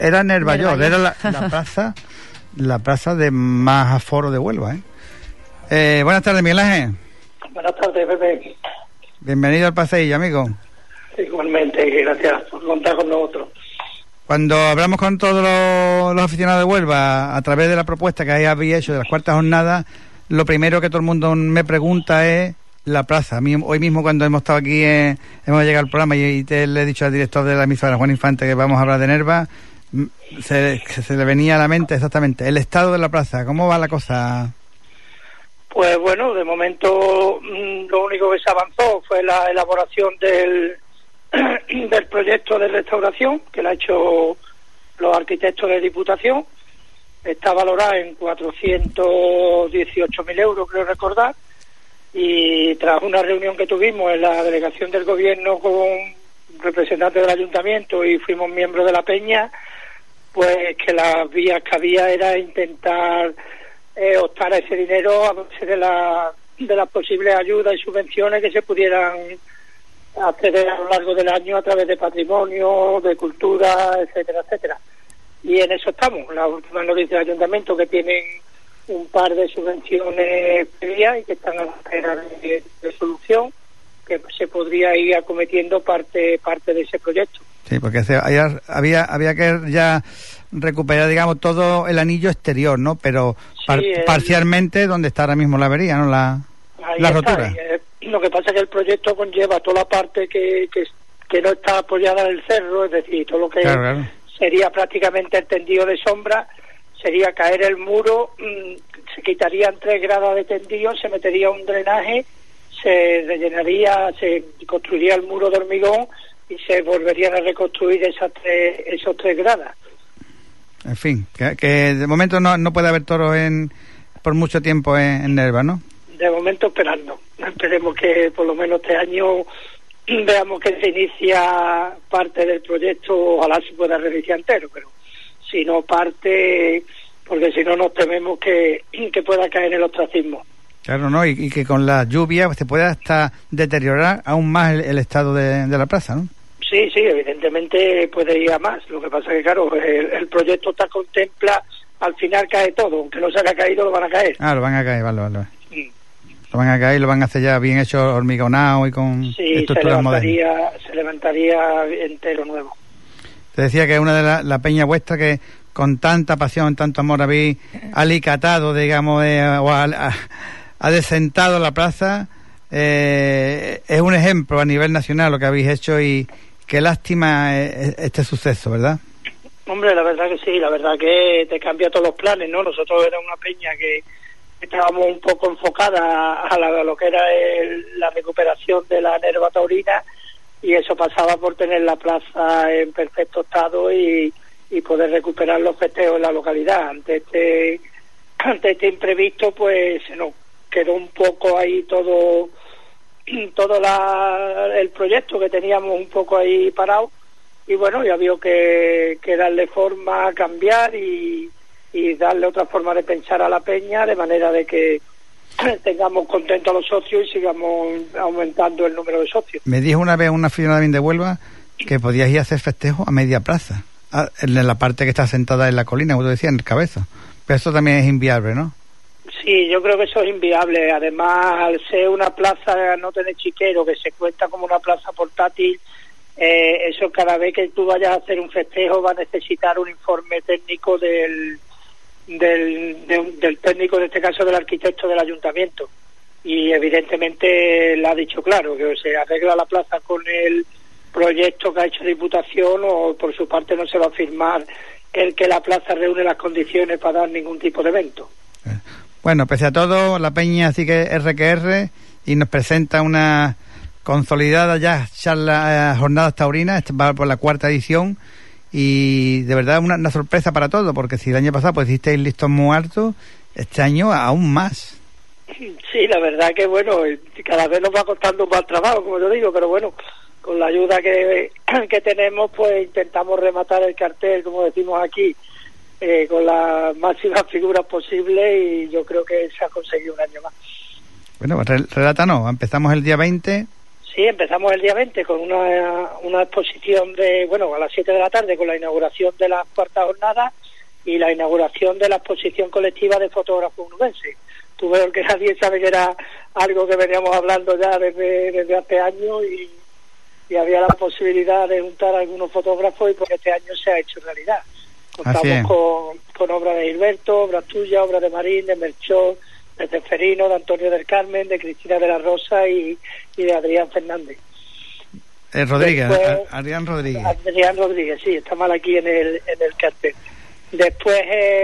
la plaza de más aforo de Huelva, buenas tardes, Miguel Ángel. Buenas tardes, Pepe. Bienvenido al paseillo, amigo. Igualmente, gracias por contar con nosotros. Cuando hablamos con todos los aficionados de Huelva a través de la propuesta que había hecho de las cuartas jornadas, lo primero que todo el mundo me pregunta es la plaza. A mí, hoy mismo cuando hemos estado aquí, hemos llegado al programa y le he dicho al director de la emisora, Juan Infante, que vamos a hablar de Nerva, se le venía a la mente exactamente el estado de la plaza. ¿Cómo va la cosa? Pues bueno, de momento lo único que se avanzó fue la elaboración del proyecto de restauración, que lo ha hecho los arquitectos de Diputación. Está valorada en 418.000 euros, creo recordar, y tras una reunión que tuvimos en la delegación del gobierno con representantes del ayuntamiento y fuimos miembros de la peña, pues que las vías que había era intentar optar a ese dinero a base de las posibles ayudas y subvenciones que se pudieran acceder a lo largo del año a través de patrimonio, de cultura, etcétera, etcétera. Y en eso estamos. La última noticia del ayuntamiento, que tienen un par de subvenciones previas y que están a la espera de solución, que se podría ir acometiendo parte de ese proyecto. Sí, porque había que ya recuperar, digamos, todo el anillo exterior, ¿no? Pero parcialmente donde está ahora mismo la avería, ¿no? La rotura. Lo que pasa es que el proyecto conlleva toda la parte que no está apoyada en el cerro, es decir, todo lo que sería prácticamente el tendido de sombra, sería caer el muro, se quitarían 3 gradas de tendido, se metería un drenaje, se rellenaría, se construiría el muro de hormigón y se volverían a reconstruir esos 3 gradas. En fin, que de momento no puede haber toros por mucho tiempo en Nerva, ¿no? De momento esperando. Esperemos que por lo menos este año veamos que se inicia parte del proyecto, ojalá se pueda reiniciar entero, pero si no parte, porque si no nos tememos que pueda caer el ostracismo. Claro, ¿no? Y que con las lluvias se pueda hasta deteriorar aún más el estado de la plaza, ¿no? Sí, evidentemente puede ir a más. Lo que pasa es que, claro, el proyecto contempla, al final cae todo. Aunque no se haya caído, lo van a caer. Lo van a caer, vale. Lo van a caer, lo van a hacer ya bien hecho, hormigonado y con estructuras modernas. Se levantaría entero nuevo. Te decía que una de la peña vuestra que con tanta pasión, tanto amor habéis alicatado, digamos, o ha desentado la plaza. Es un ejemplo a nivel nacional lo que habéis hecho y qué lástima este suceso, ¿verdad? Hombre, la verdad que sí, la verdad que te cambia todos los planes, ¿no? Nosotros era una peña que estábamos un poco enfocada a lo que era la recuperación de la Nerva taurina, y eso pasaba por tener la plaza en perfecto estado y poder recuperar los festejos en la localidad. Ante este imprevisto, pues se nos quedó un poco ahí todo el proyecto que teníamos un poco ahí parado, y bueno, ya había que darle forma, cambiar y darle otra forma de pensar a la peña, de manera de que tengamos contentos a los socios y sigamos aumentando el número de socios. Me dijo una vez una aficionada de Huelva que podías ir a hacer festejos a media plaza, en la parte que está sentada en la colina, como tú decías, en el Cabezo. Pero eso también es inviable, ¿no? Sí, yo creo que eso es inviable. Además, al ser una plaza, no tener chiquero, que se cuenta como una plaza portátil, eso cada vez que tú vayas a hacer un festejo va a necesitar un informe técnico del técnico, en este caso del arquitecto del ayuntamiento, y evidentemente le ha dicho claro que o se arregla la plaza con el proyecto que ha hecho Diputación, o por su parte no se va a firmar el que la plaza reúne las condiciones para dar ningún tipo de evento. Bueno, pese a todo, la Peña sigue R y nos presenta una consolidada ya jornadas taurinas. Va por la 4ª edición y de verdad una sorpresa para todos, porque si el año pasado pues hicisteis listos muy altos, este año aún más. Sí, la verdad que bueno, cada vez nos va costando más trabajo, como yo digo, pero bueno, con la ayuda que tenemos, pues intentamos rematar el cartel, como decimos aquí, con las máximas figuras posibles, y yo creo que se ha conseguido un año más. Bueno, pues relátanos, empezamos el día 20. Sí, empezamos el día 20 con una exposición a las 7 de la tarde, con la inauguración de la 4ª jornada y la inauguración de la exposición colectiva de fotógrafos onubenses. Tú ves que nadie sabe que era algo que veníamos hablando ya desde hace años, y había la posibilidad de juntar a algunos fotógrafos, y porque este año se ha hecho realidad. Contamos con obras de Gilberto, obras tuyas, obras de Marín, de Melchor, de Teferino, de Antonio del Carmen, de Cristina de la Rosa y de Adrián Fernández. Rodríguez, después, Adrián Rodríguez. Adrián Rodríguez, sí, está mal aquí en el cartel. Después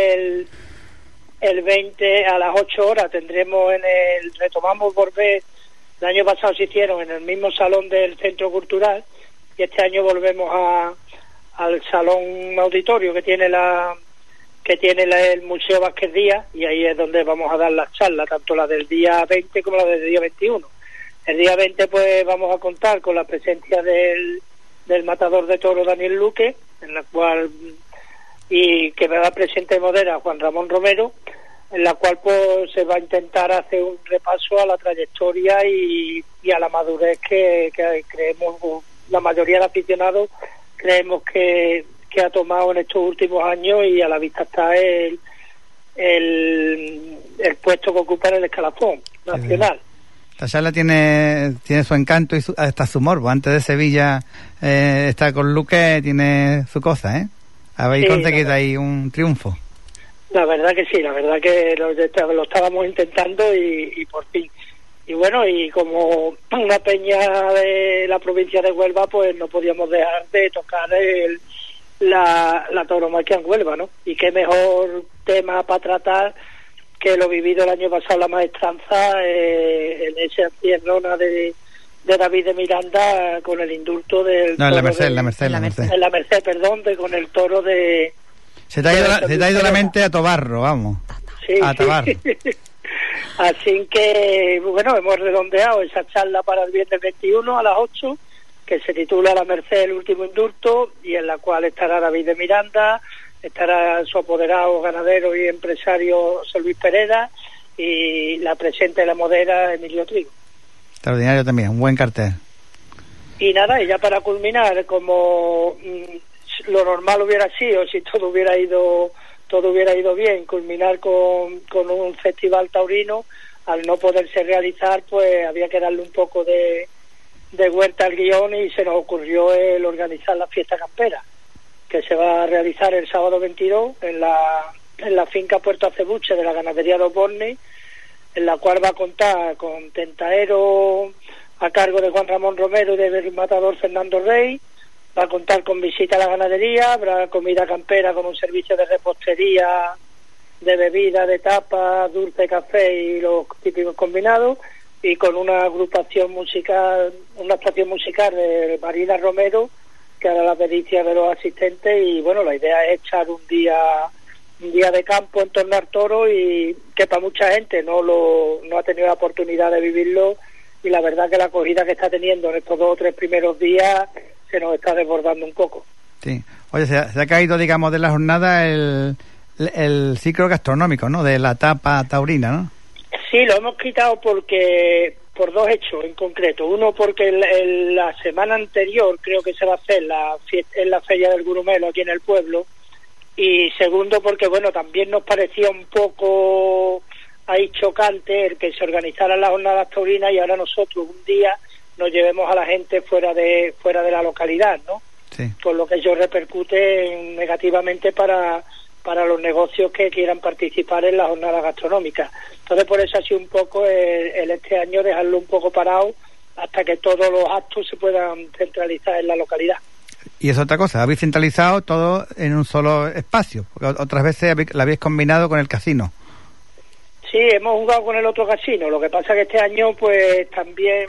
el 20 a las 8 horas tendremos retomamos Borbé. El año pasado se hicieron en el mismo salón del Centro Cultural, y este año volvemos al salón auditorio que tiene el Museo Vázquez Díaz, y ahí es donde vamos a dar las charlas, tanto la del día 20 como la del día 21. El día 20 pues vamos a contar con la presencia del matador de toro Daniel Luque, en la cual y que me va presente modera Juan Ramón Romero, en la cual pues se va a intentar hacer un repaso a la trayectoria y a la madurez que creemos la mayoría de aficionados creemos que ha tomado en estos últimos años, y a la vista está el puesto que ocupa en el escalafón nacional. Esta charla tiene su encanto y hasta su morbo. Antes de Sevilla estar con Luque tiene su cosa, ¿eh? Habéis conseguido ahí un triunfo. La verdad que sí, la verdad que lo estábamos intentando y por fin. Y bueno, y como una peña de la provincia de Huelva, pues no podíamos dejar de tocar la tauromaquia en Huelva, ¿no? Y qué mejor tema para tratar que lo vivido el año pasado, la maestranza, en esa Cierrona de David de Miranda, con el indulto del... No, en la Merced. En la Merced, perdón, con el toro de... Se te ha ido la mente a Tobarro, vamos. Sí. A Tobarro. Así que, bueno, hemos redondeado esa charla para el viernes 21 a las 8, que se titula La Merced, el último indulto, y en la cual estará David de Miranda, estará su apoderado ganadero y empresario José Luis Pereda, y la presente de la modera Emilio Trigo. Extraordinario también, un buen cartel. Y nada, y ya para culminar, como lo normal hubiera sido, si todo hubiera ido bien, culminar con un festival taurino, al no poderse realizar, pues había que darle un poco de vuelta al guión, y se nos ocurrió el organizar la fiesta campera, que se va a realizar el sábado 22 en la finca Puerto Acebuche de la ganadería de Oporni, en la cual va a contar con tentaero a cargo de Juan Ramón Romero y del matador Fernando Rey. Va a contar con visita a la ganadería, habrá comida campera con un servicio de repostería, de bebida, de tapa, dulce, café y los típicos combinados, y con una agrupación musical, una estación musical de Marina Romero, que hará la pericia de los asistentes. Y bueno, la idea es echar un día de campo en torno al toro, y que para mucha gente no ha tenido la oportunidad de vivirlo, y la verdad que la acogida que está teniendo en estos 2 o 3 primeros días se nos está desbordando un poco. Sí. Oye, se ha caído, digamos, de la jornada el ciclo gastronómico, ¿no? De la tapa taurina, ¿no? Sí, lo hemos quitado por 2 hechos en concreto. Uno, porque la semana anterior creo que se va a hacer en la Feria del Gurumelo aquí en el pueblo. Y segundo, porque bueno, también nos parecía un poco ahí chocante el que se organizaran las jornadas taurinas y ahora nosotros un día no llevemos a la gente fuera de la localidad, ¿no? Sí. Por lo que ello repercute negativamente para los negocios que quieran participar en la jornada gastronómica. Entonces, por eso ha sido un poco el este año dejarlo un poco parado hasta que todos los actos se puedan centralizar en la localidad. Y es otra cosa, habéis centralizado todo en un solo espacio, porque otras veces la habéis combinado con el casino. Sí, hemos jugado con el otro casino, lo que pasa que este año pues también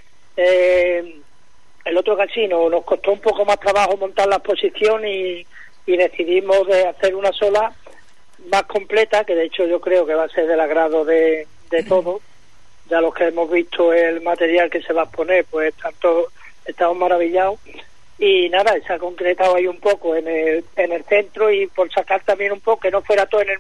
el otro casino nos costó un poco más trabajo montar la exposición y decidimos de hacer una sola más completa, que de hecho yo creo que va a ser del agrado de todos. Ya los que hemos visto el material que se va a exponer, pues estamos maravillados. Y nada, se ha concretado ahí un poco en el centro, y por sacar también un poco que no fuera todo en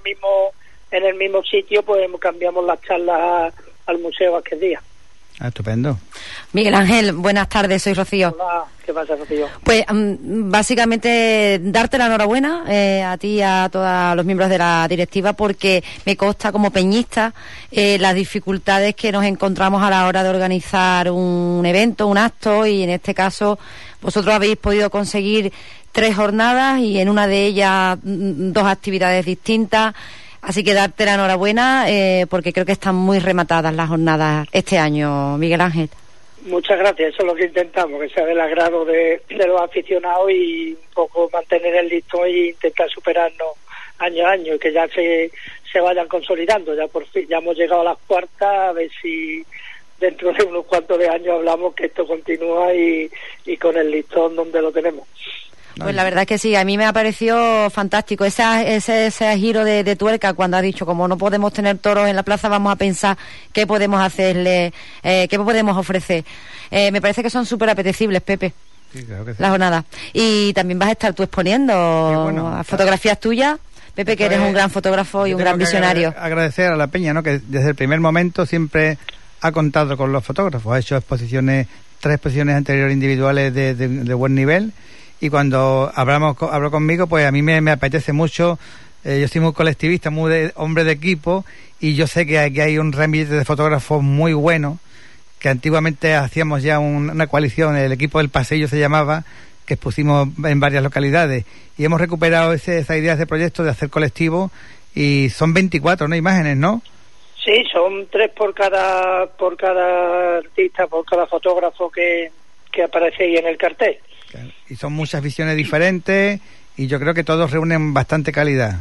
el mismo sitio, pues cambiamos las charlas al museo aquel día. Ah, estupendo. Miguel Ángel, buenas tardes, soy Rocío. Hola, ¿qué pasa, Rocío? Pues básicamente darte la enhorabuena a ti y a todos los miembros de la directiva, porque me consta como peñista las dificultades que nos encontramos a la hora de organizar un evento, un acto, y en este caso vosotros habéis podido conseguir 3 jornadas y en una de ellas 2 actividades distintas. Así que darte la enhorabuena porque creo que están muy rematadas las jornadas este año, Miguel Ángel. Muchas gracias, eso es lo que intentamos, que sea del agrado de los aficionados y un poco mantener el listón e intentar superarnos año a año y que ya se vayan consolidando. Ya por fin, ya hemos llegado a las cuartas, a ver si dentro de unos cuantos de años hablamos que esto continúa y con el listón donde lo tenemos. Pues la verdad es que sí, a mí me ha parecido fantástico ese giro de tuerca cuando ha dicho, como no podemos tener toros en la plaza, vamos a pensar qué podemos hacerle, qué podemos ofrecer. Me parece que son súper apetecibles, Pepe. Sí, claro que sí. La jornada. Y también vas a estar tú exponiendo fotografías tuyas, Pepe, que eres un gran fotógrafo y un gran visionario. Agradecer a la Peña, ¿no?, que desde el primer momento siempre ha contado con los fotógrafos, ha hecho 3 exposiciones anteriores individuales de buen nivel. Y cuando habló conmigo, pues a mí me apetece mucho. Yo soy muy colectivista, hombre de equipo, y yo sé que hay un ramillete de fotógrafos muy bueno, que antiguamente hacíamos ya una coalición, el equipo del Paseillo se llamaba, que expusimos en varias localidades, y hemos recuperado esa idea de proyecto de hacer colectivo, y son 24, ¿no?, imágenes, ¿no? Sí, son 3 por cada artista, por cada fotógrafo que aparece ahí en el cartel. Y son muchas visiones diferentes y yo creo que todos reúnen bastante calidad.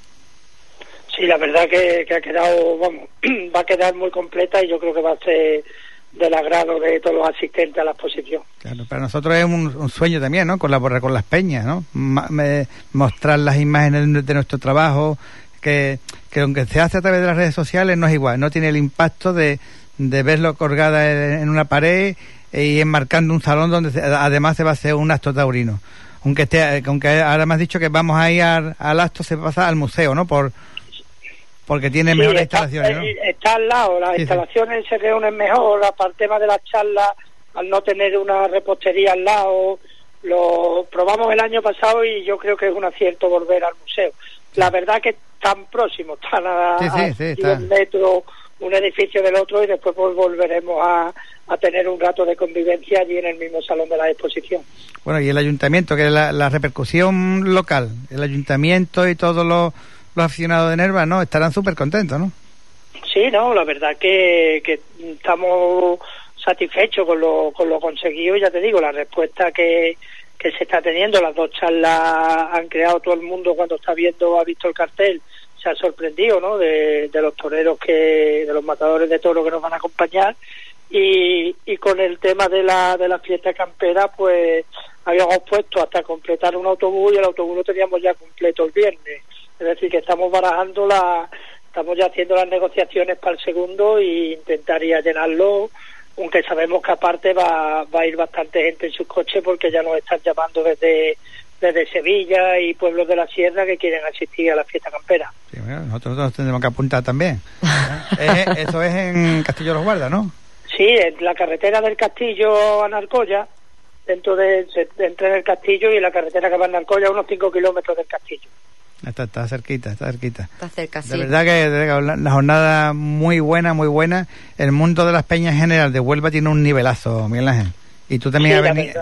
Sí, la verdad que ha quedado, va a quedar muy completa y yo creo que va a ser del agrado de todos los asistentes a la exposición. Claro, para nosotros es un sueño también, ¿no?, colaborar con las peñas, ¿no?, mostrar las imágenes de nuestro trabajo, que aunque se hace a través de las redes sociales no es igual, no tiene el impacto de verlo colgada en una pared y enmarcando un salón donde además se va a hacer un acto taurino. Aunque ahora me has dicho que vamos a ir al acto, se pasa al museo, ¿no?, porque tiene mejores instalaciones, ¿no? Está al lado, las instalaciones se reúnen mejor, aparte de las charlas, al no tener una repostería al lado. Lo probamos el año pasado y yo creo que es un acierto volver al museo. La verdad que están próximos, están a 10 metros un edificio del otro, y después pues volveremos a tener un rato de convivencia allí en el mismo salón de la exposición. Bueno, y el ayuntamiento, que es la repercusión local, el ayuntamiento y todos los aficionados de Nerva, ¿no?, estarán súper contentos, ¿no? Sí, no, la verdad que estamos satisfechos con lo conseguido, y ya te digo, la respuesta que se está teniendo, las 2 charlas han creado todo el mundo cuando ha visto el cartel, se ha sorprendido, ¿no?, de los toreros de los matadores de toros que nos van a acompañar, y con el tema de la fiesta campera, pues habíamos puesto hasta completar un autobús, y el autobús lo teníamos ya completo el viernes, es decir que estamos barajando estamos ya haciendo las negociaciones para el segundo y intentaría llenarlo, aunque sabemos que aparte va a ir bastante gente en sus coches, porque ya nos están llamando desde Sevilla y pueblos de la Sierra que quieren asistir a la fiesta campera. Sí, bueno, nosotros nos tendremos que apuntar también. Eso es en Castillo de los Guardas, ¿no? Sí, en la carretera del Castillo a Narcoya, entre el Castillo y la carretera que va a Narcoya, unos 5 kilómetros del Castillo. Está cerquita. Está cerca, sí. De verdad que la jornada muy buena. El mundo de las peñas en general de Huelva tiene un nivelazo, Miguel Ángel. Y tú también Sí, has venido...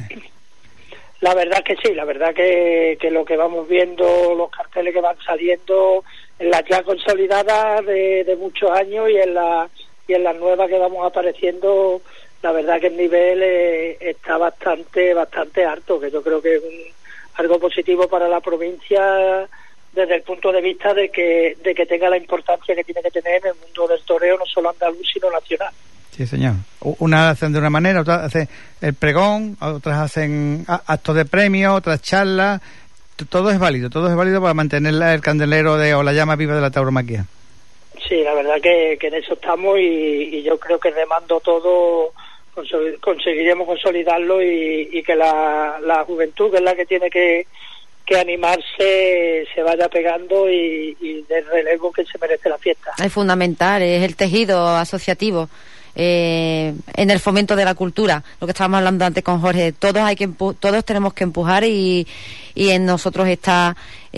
La verdad que sí, la verdad que lo que vamos viendo, los carteles que van saliendo en las ya consolidadas de muchos años y en las nuevas que vamos apareciendo, la verdad que el nivel está bastante alto, que yo creo que es algo positivo para la provincia desde el punto de vista de que tenga la importancia que tiene que tener en el mundo del toreo, no solo andaluz sino nacional. Sí, señor. Unas hacen de una manera, otras hacen el pregón, otras hacen actos de premio, otras charlas. Todo es válido para mantener el candelero o la llama viva de la tauromaquia. Sí, la verdad que en eso estamos y yo creo que remando todo conseguiremos consolidarlo y que la juventud, que es la que tiene que animarse, se vaya pegando y del relevo que se merece la fiesta. Es fundamental, es el tejido asociativo. En el fomento de la cultura, lo que estábamos hablando antes con Jorge, todos tenemos que empujar y en nosotros está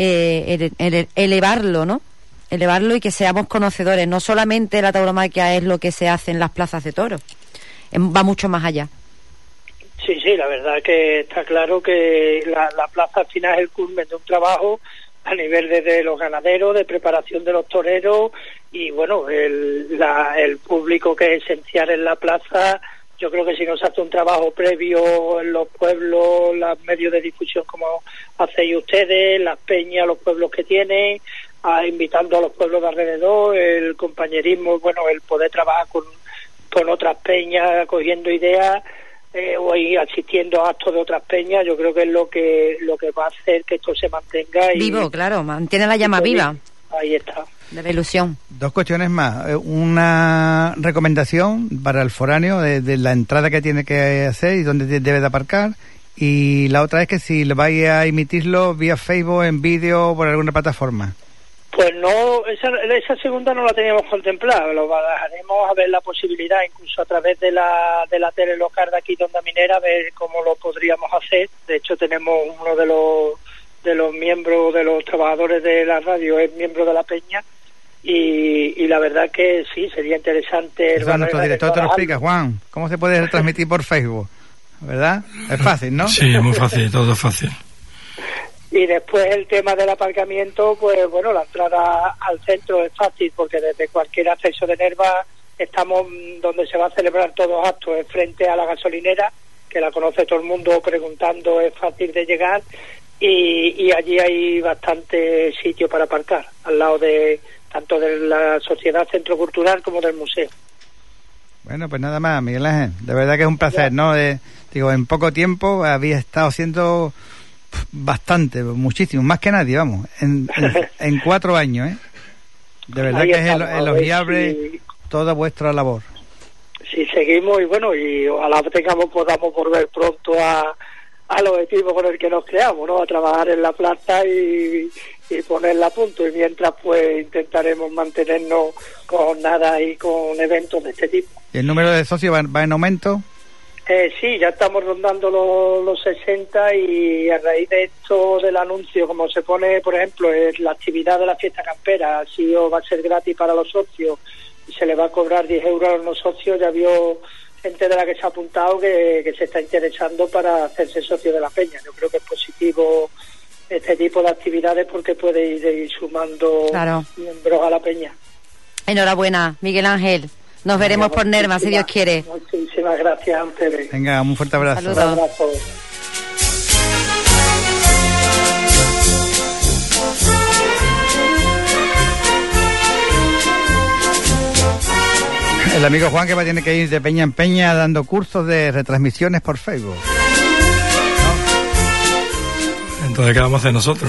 elevarlo, ¿no? Elevarlo y que seamos conocedores. No solamente la tauromaquia es lo que se hace en las plazas de toros, va mucho más allá. Sí, la verdad que está claro que la plaza al final es el culmen de un trabajo a nivel de los ganaderos, de preparación de los toreros y bueno, el público que es esencial en la plaza. Yo creo que si no se hace un trabajo previo en los pueblos, los medios de difusión como hacéis ustedes, las peñas, los pueblos que tienen, invitando a los pueblos de alrededor, el compañerismo, bueno, el poder trabajar con otras peñas, cogiendo ideas, o ir asistiendo a actos de otras peñas, yo creo que es lo que va a hacer que esto se mantenga vivo, claro, mantiene la llama viva. Ahí está. De la ilusión. Dos cuestiones más. Una recomendación para el foráneo de la entrada que tiene que hacer y dónde debe de aparcar. Y la otra es que si le vais a emitirlo vía Facebook, en vídeo, por alguna plataforma. Pues no, esa segunda no la teníamos contemplada, lo barajaremos a ver la posibilidad, incluso a través de la tele local de aquí, Onda Minera, a ver cómo lo podríamos hacer. De hecho, tenemos uno de los miembros, de los trabajadores de la radio, es miembro de la peña, y la verdad que sí, sería interesante. Nuestro director te lo explica, Juan, ¿cómo se puede retransmitir por Facebook? ¿Verdad? Es fácil, ¿no? Sí, es muy fácil, todo es fácil. Y después el tema del aparcamiento, pues bueno, la entrada al centro es fácil porque desde cualquier acceso de Nerva estamos donde se va a celebrar todos los actos, es frente a la gasolinera, que la conoce todo el mundo preguntando, es fácil de llegar y allí hay bastante sitio para aparcar, al lado de tanto de la Sociedad Centro Cultural como del museo. Bueno, pues nada más, Miguel Ángel, de verdad que es un placer, ¿no? Digo, en poco tiempo había estado haciendo bastante, muchísimo, más que nadie, vamos, en 4 años, ¿eh? De verdad que es elogiable toda vuestra labor. Si seguimos y bueno, y ojalá podamos volver pronto al objetivo con el que nos creamos, ¿no? A trabajar en la plaza y ponerla a punto, y mientras pues intentaremos mantenernos con nada y con eventos de este tipo. ¿Y el número de socios va en aumento? Sí, ya estamos rondando los 60 y a raíz de esto del anuncio, como se pone, por ejemplo, la actividad de la fiesta campera, va a ser gratis para los socios y se le va a cobrar 10 euros a los socios, ya vio gente de la que se ha apuntado que se está interesando para hacerse socio de la peña. Yo creo que es positivo este tipo de actividades porque puede ir sumando miembros a la peña. Enhorabuena, Miguel Ángel. Nos veremos por Nerva, si Dios quiere. Muchísimas gracias a ustedes. Venga, un fuerte abrazo. Saludos. Un abrazo. El amigo Juan que va a tener que ir de peña en peña dando cursos de retransmisiones por Facebook. ¿No? Entonces, ¿qué vamos a hacer nosotros?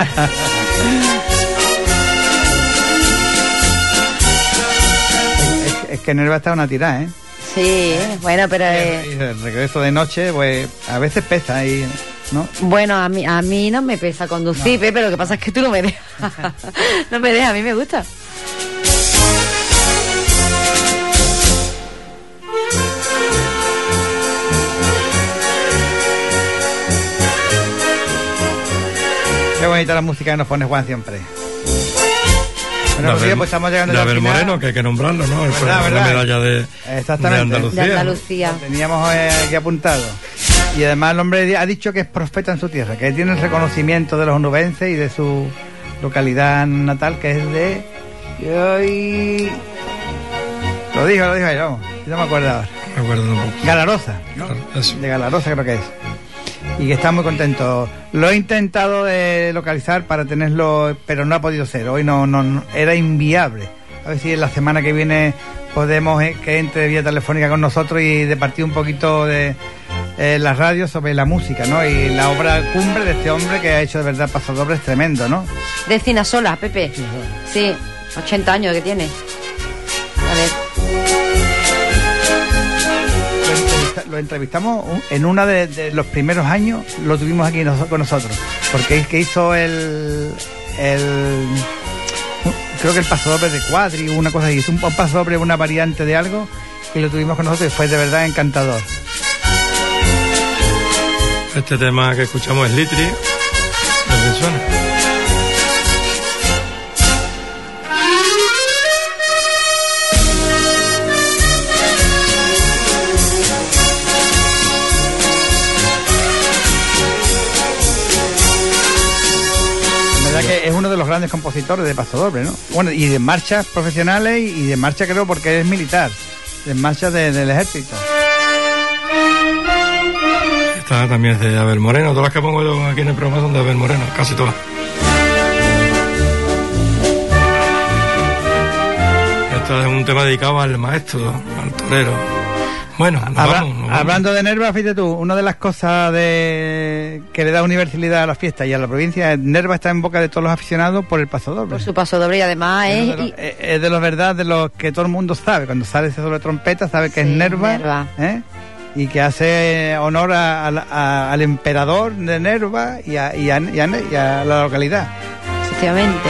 Es que Nerva está una tirada, ¿eh? Sí, bueno, pero... Y el regreso de noche, pues, a veces pesa ahí, ¿no? Bueno, a mí no me pesa conducir, no. Pero lo que pasa es que tú no me dejas. No me dejas, a mí me gusta. Qué bonita la música que nos pone Juan siempre. Bueno, Rocío, pues estamos llegando de ya al Abel final. Moreno, que hay que nombrarlo, ¿no? ¿Verdad? La medalla de Exactamente. Andalucía. De Andalucía. Lo teníamos aquí apuntado. Y además el hombre ha dicho que es profeta en su tierra, que tiene el reconocimiento de los onubenses y de su localidad natal, que es de... Lo dijo ahí, vamos. No me acuerdo ahora. Me acuerdo tampoco. Galaroza, ¿no? Claro, eso. De Galaroza creo que es. Y que está muy contento. Lo he intentado de localizar para tenerlo, pero no ha podido ser. Hoy no era inviable. A ver si en la semana que viene podemos que entre vía telefónica con nosotros y departir un poquito de la radio sobre la música, ¿no? Y la obra cumbre de este hombre que ha hecho de verdad pasodobles tremendo, ¿no? De Cinasola, Pepe. Sí, 80 años que tiene. A ver. Lo entrevistamos en una de los primeros años, lo tuvimos aquí con nosotros, porque es que hizo creo que el pasodoble de Cuadri, una cosa así, hizo un pasodoble, una variante de algo, y lo tuvimos con nosotros y fue de verdad encantador. Este tema que escuchamos es Litri, ¿dónde suena? Que es uno de los grandes compositores de pasodoble, ¿no? Bueno, y de marchas profesionales y de marcha creo porque es militar, de marchas del ejército. Esta también es de Abel Moreno, todas las que pongo yo aquí en el programa son de Abel Moreno, casi todas. Esto es un tema dedicado al maestro, al torero. Bueno, nos vamos. Hablando de Nerva, fíjate tú, una de las cosas que le da universalidad a la fiesta y a la provincia, Nerva está en boca de todos los aficionados por el pasodoble. Por su pasodoble y además es de los verdad, de los que todo el mundo sabe. Cuando sale ese sobre trompeta, sabe que sí, es Nerva. Nerva. Y que hace honor al emperador de Nerva y a la localidad. Efectivamente.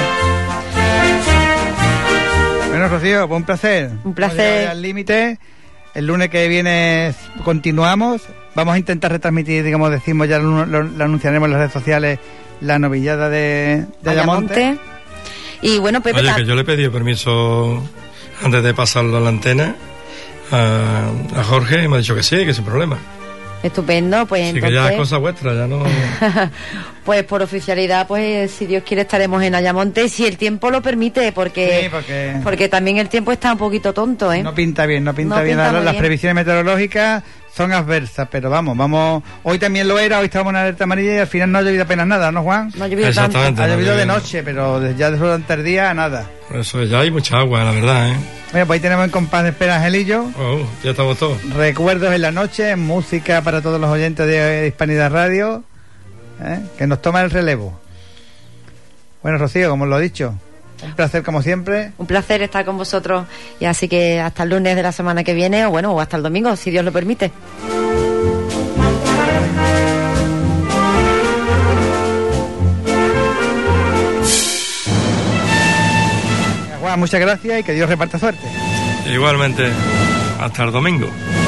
Bueno, Rocío, pues un placer. Un placer. Al límite. El lunes que viene continuamos. Vamos a intentar retransmitir, digamos, decimos, ya lo anunciaremos en las redes sociales, la novillada de Ayamonte. Y bueno, Pepe... Oye, que yo le pedí permiso antes de pasarlo a la antena a Jorge y me ha dicho que sí, que sin problema. Estupendo, pues sí, entonces... que ya es cosa vuestra, ya no... Pues por oficialidad, pues si Dios quiere estaremos en Ayamonte, si el tiempo lo permite, porque también el tiempo está un poquito tonto, ¿eh? No pinta bien. Las previsiones meteorológicas son adversas, pero vamos. Hoy también lo era, hoy estábamos en alerta amarilla y al final no ha llovido apenas nada, ¿no, Juan? No ha llovido tanto. Ha llovido de noche, pero ya durante el día nada. Por eso ya hay mucha agua, la verdad, ¿eh? Bueno, pues ahí tenemos en compás de espera Angelillo. Ya estamos todos. Recuerdos en la noche, música para todos los oyentes de Hispanidad Radio, que nos toma el relevo. Bueno, Rocío, como lo he dicho, un placer como siempre. Un placer estar con vosotros y así que hasta el lunes de la semana que viene o hasta el domingo, si Dios lo permite. Juan, muchas gracias y que Dios reparta suerte. Igualmente, hasta el domingo.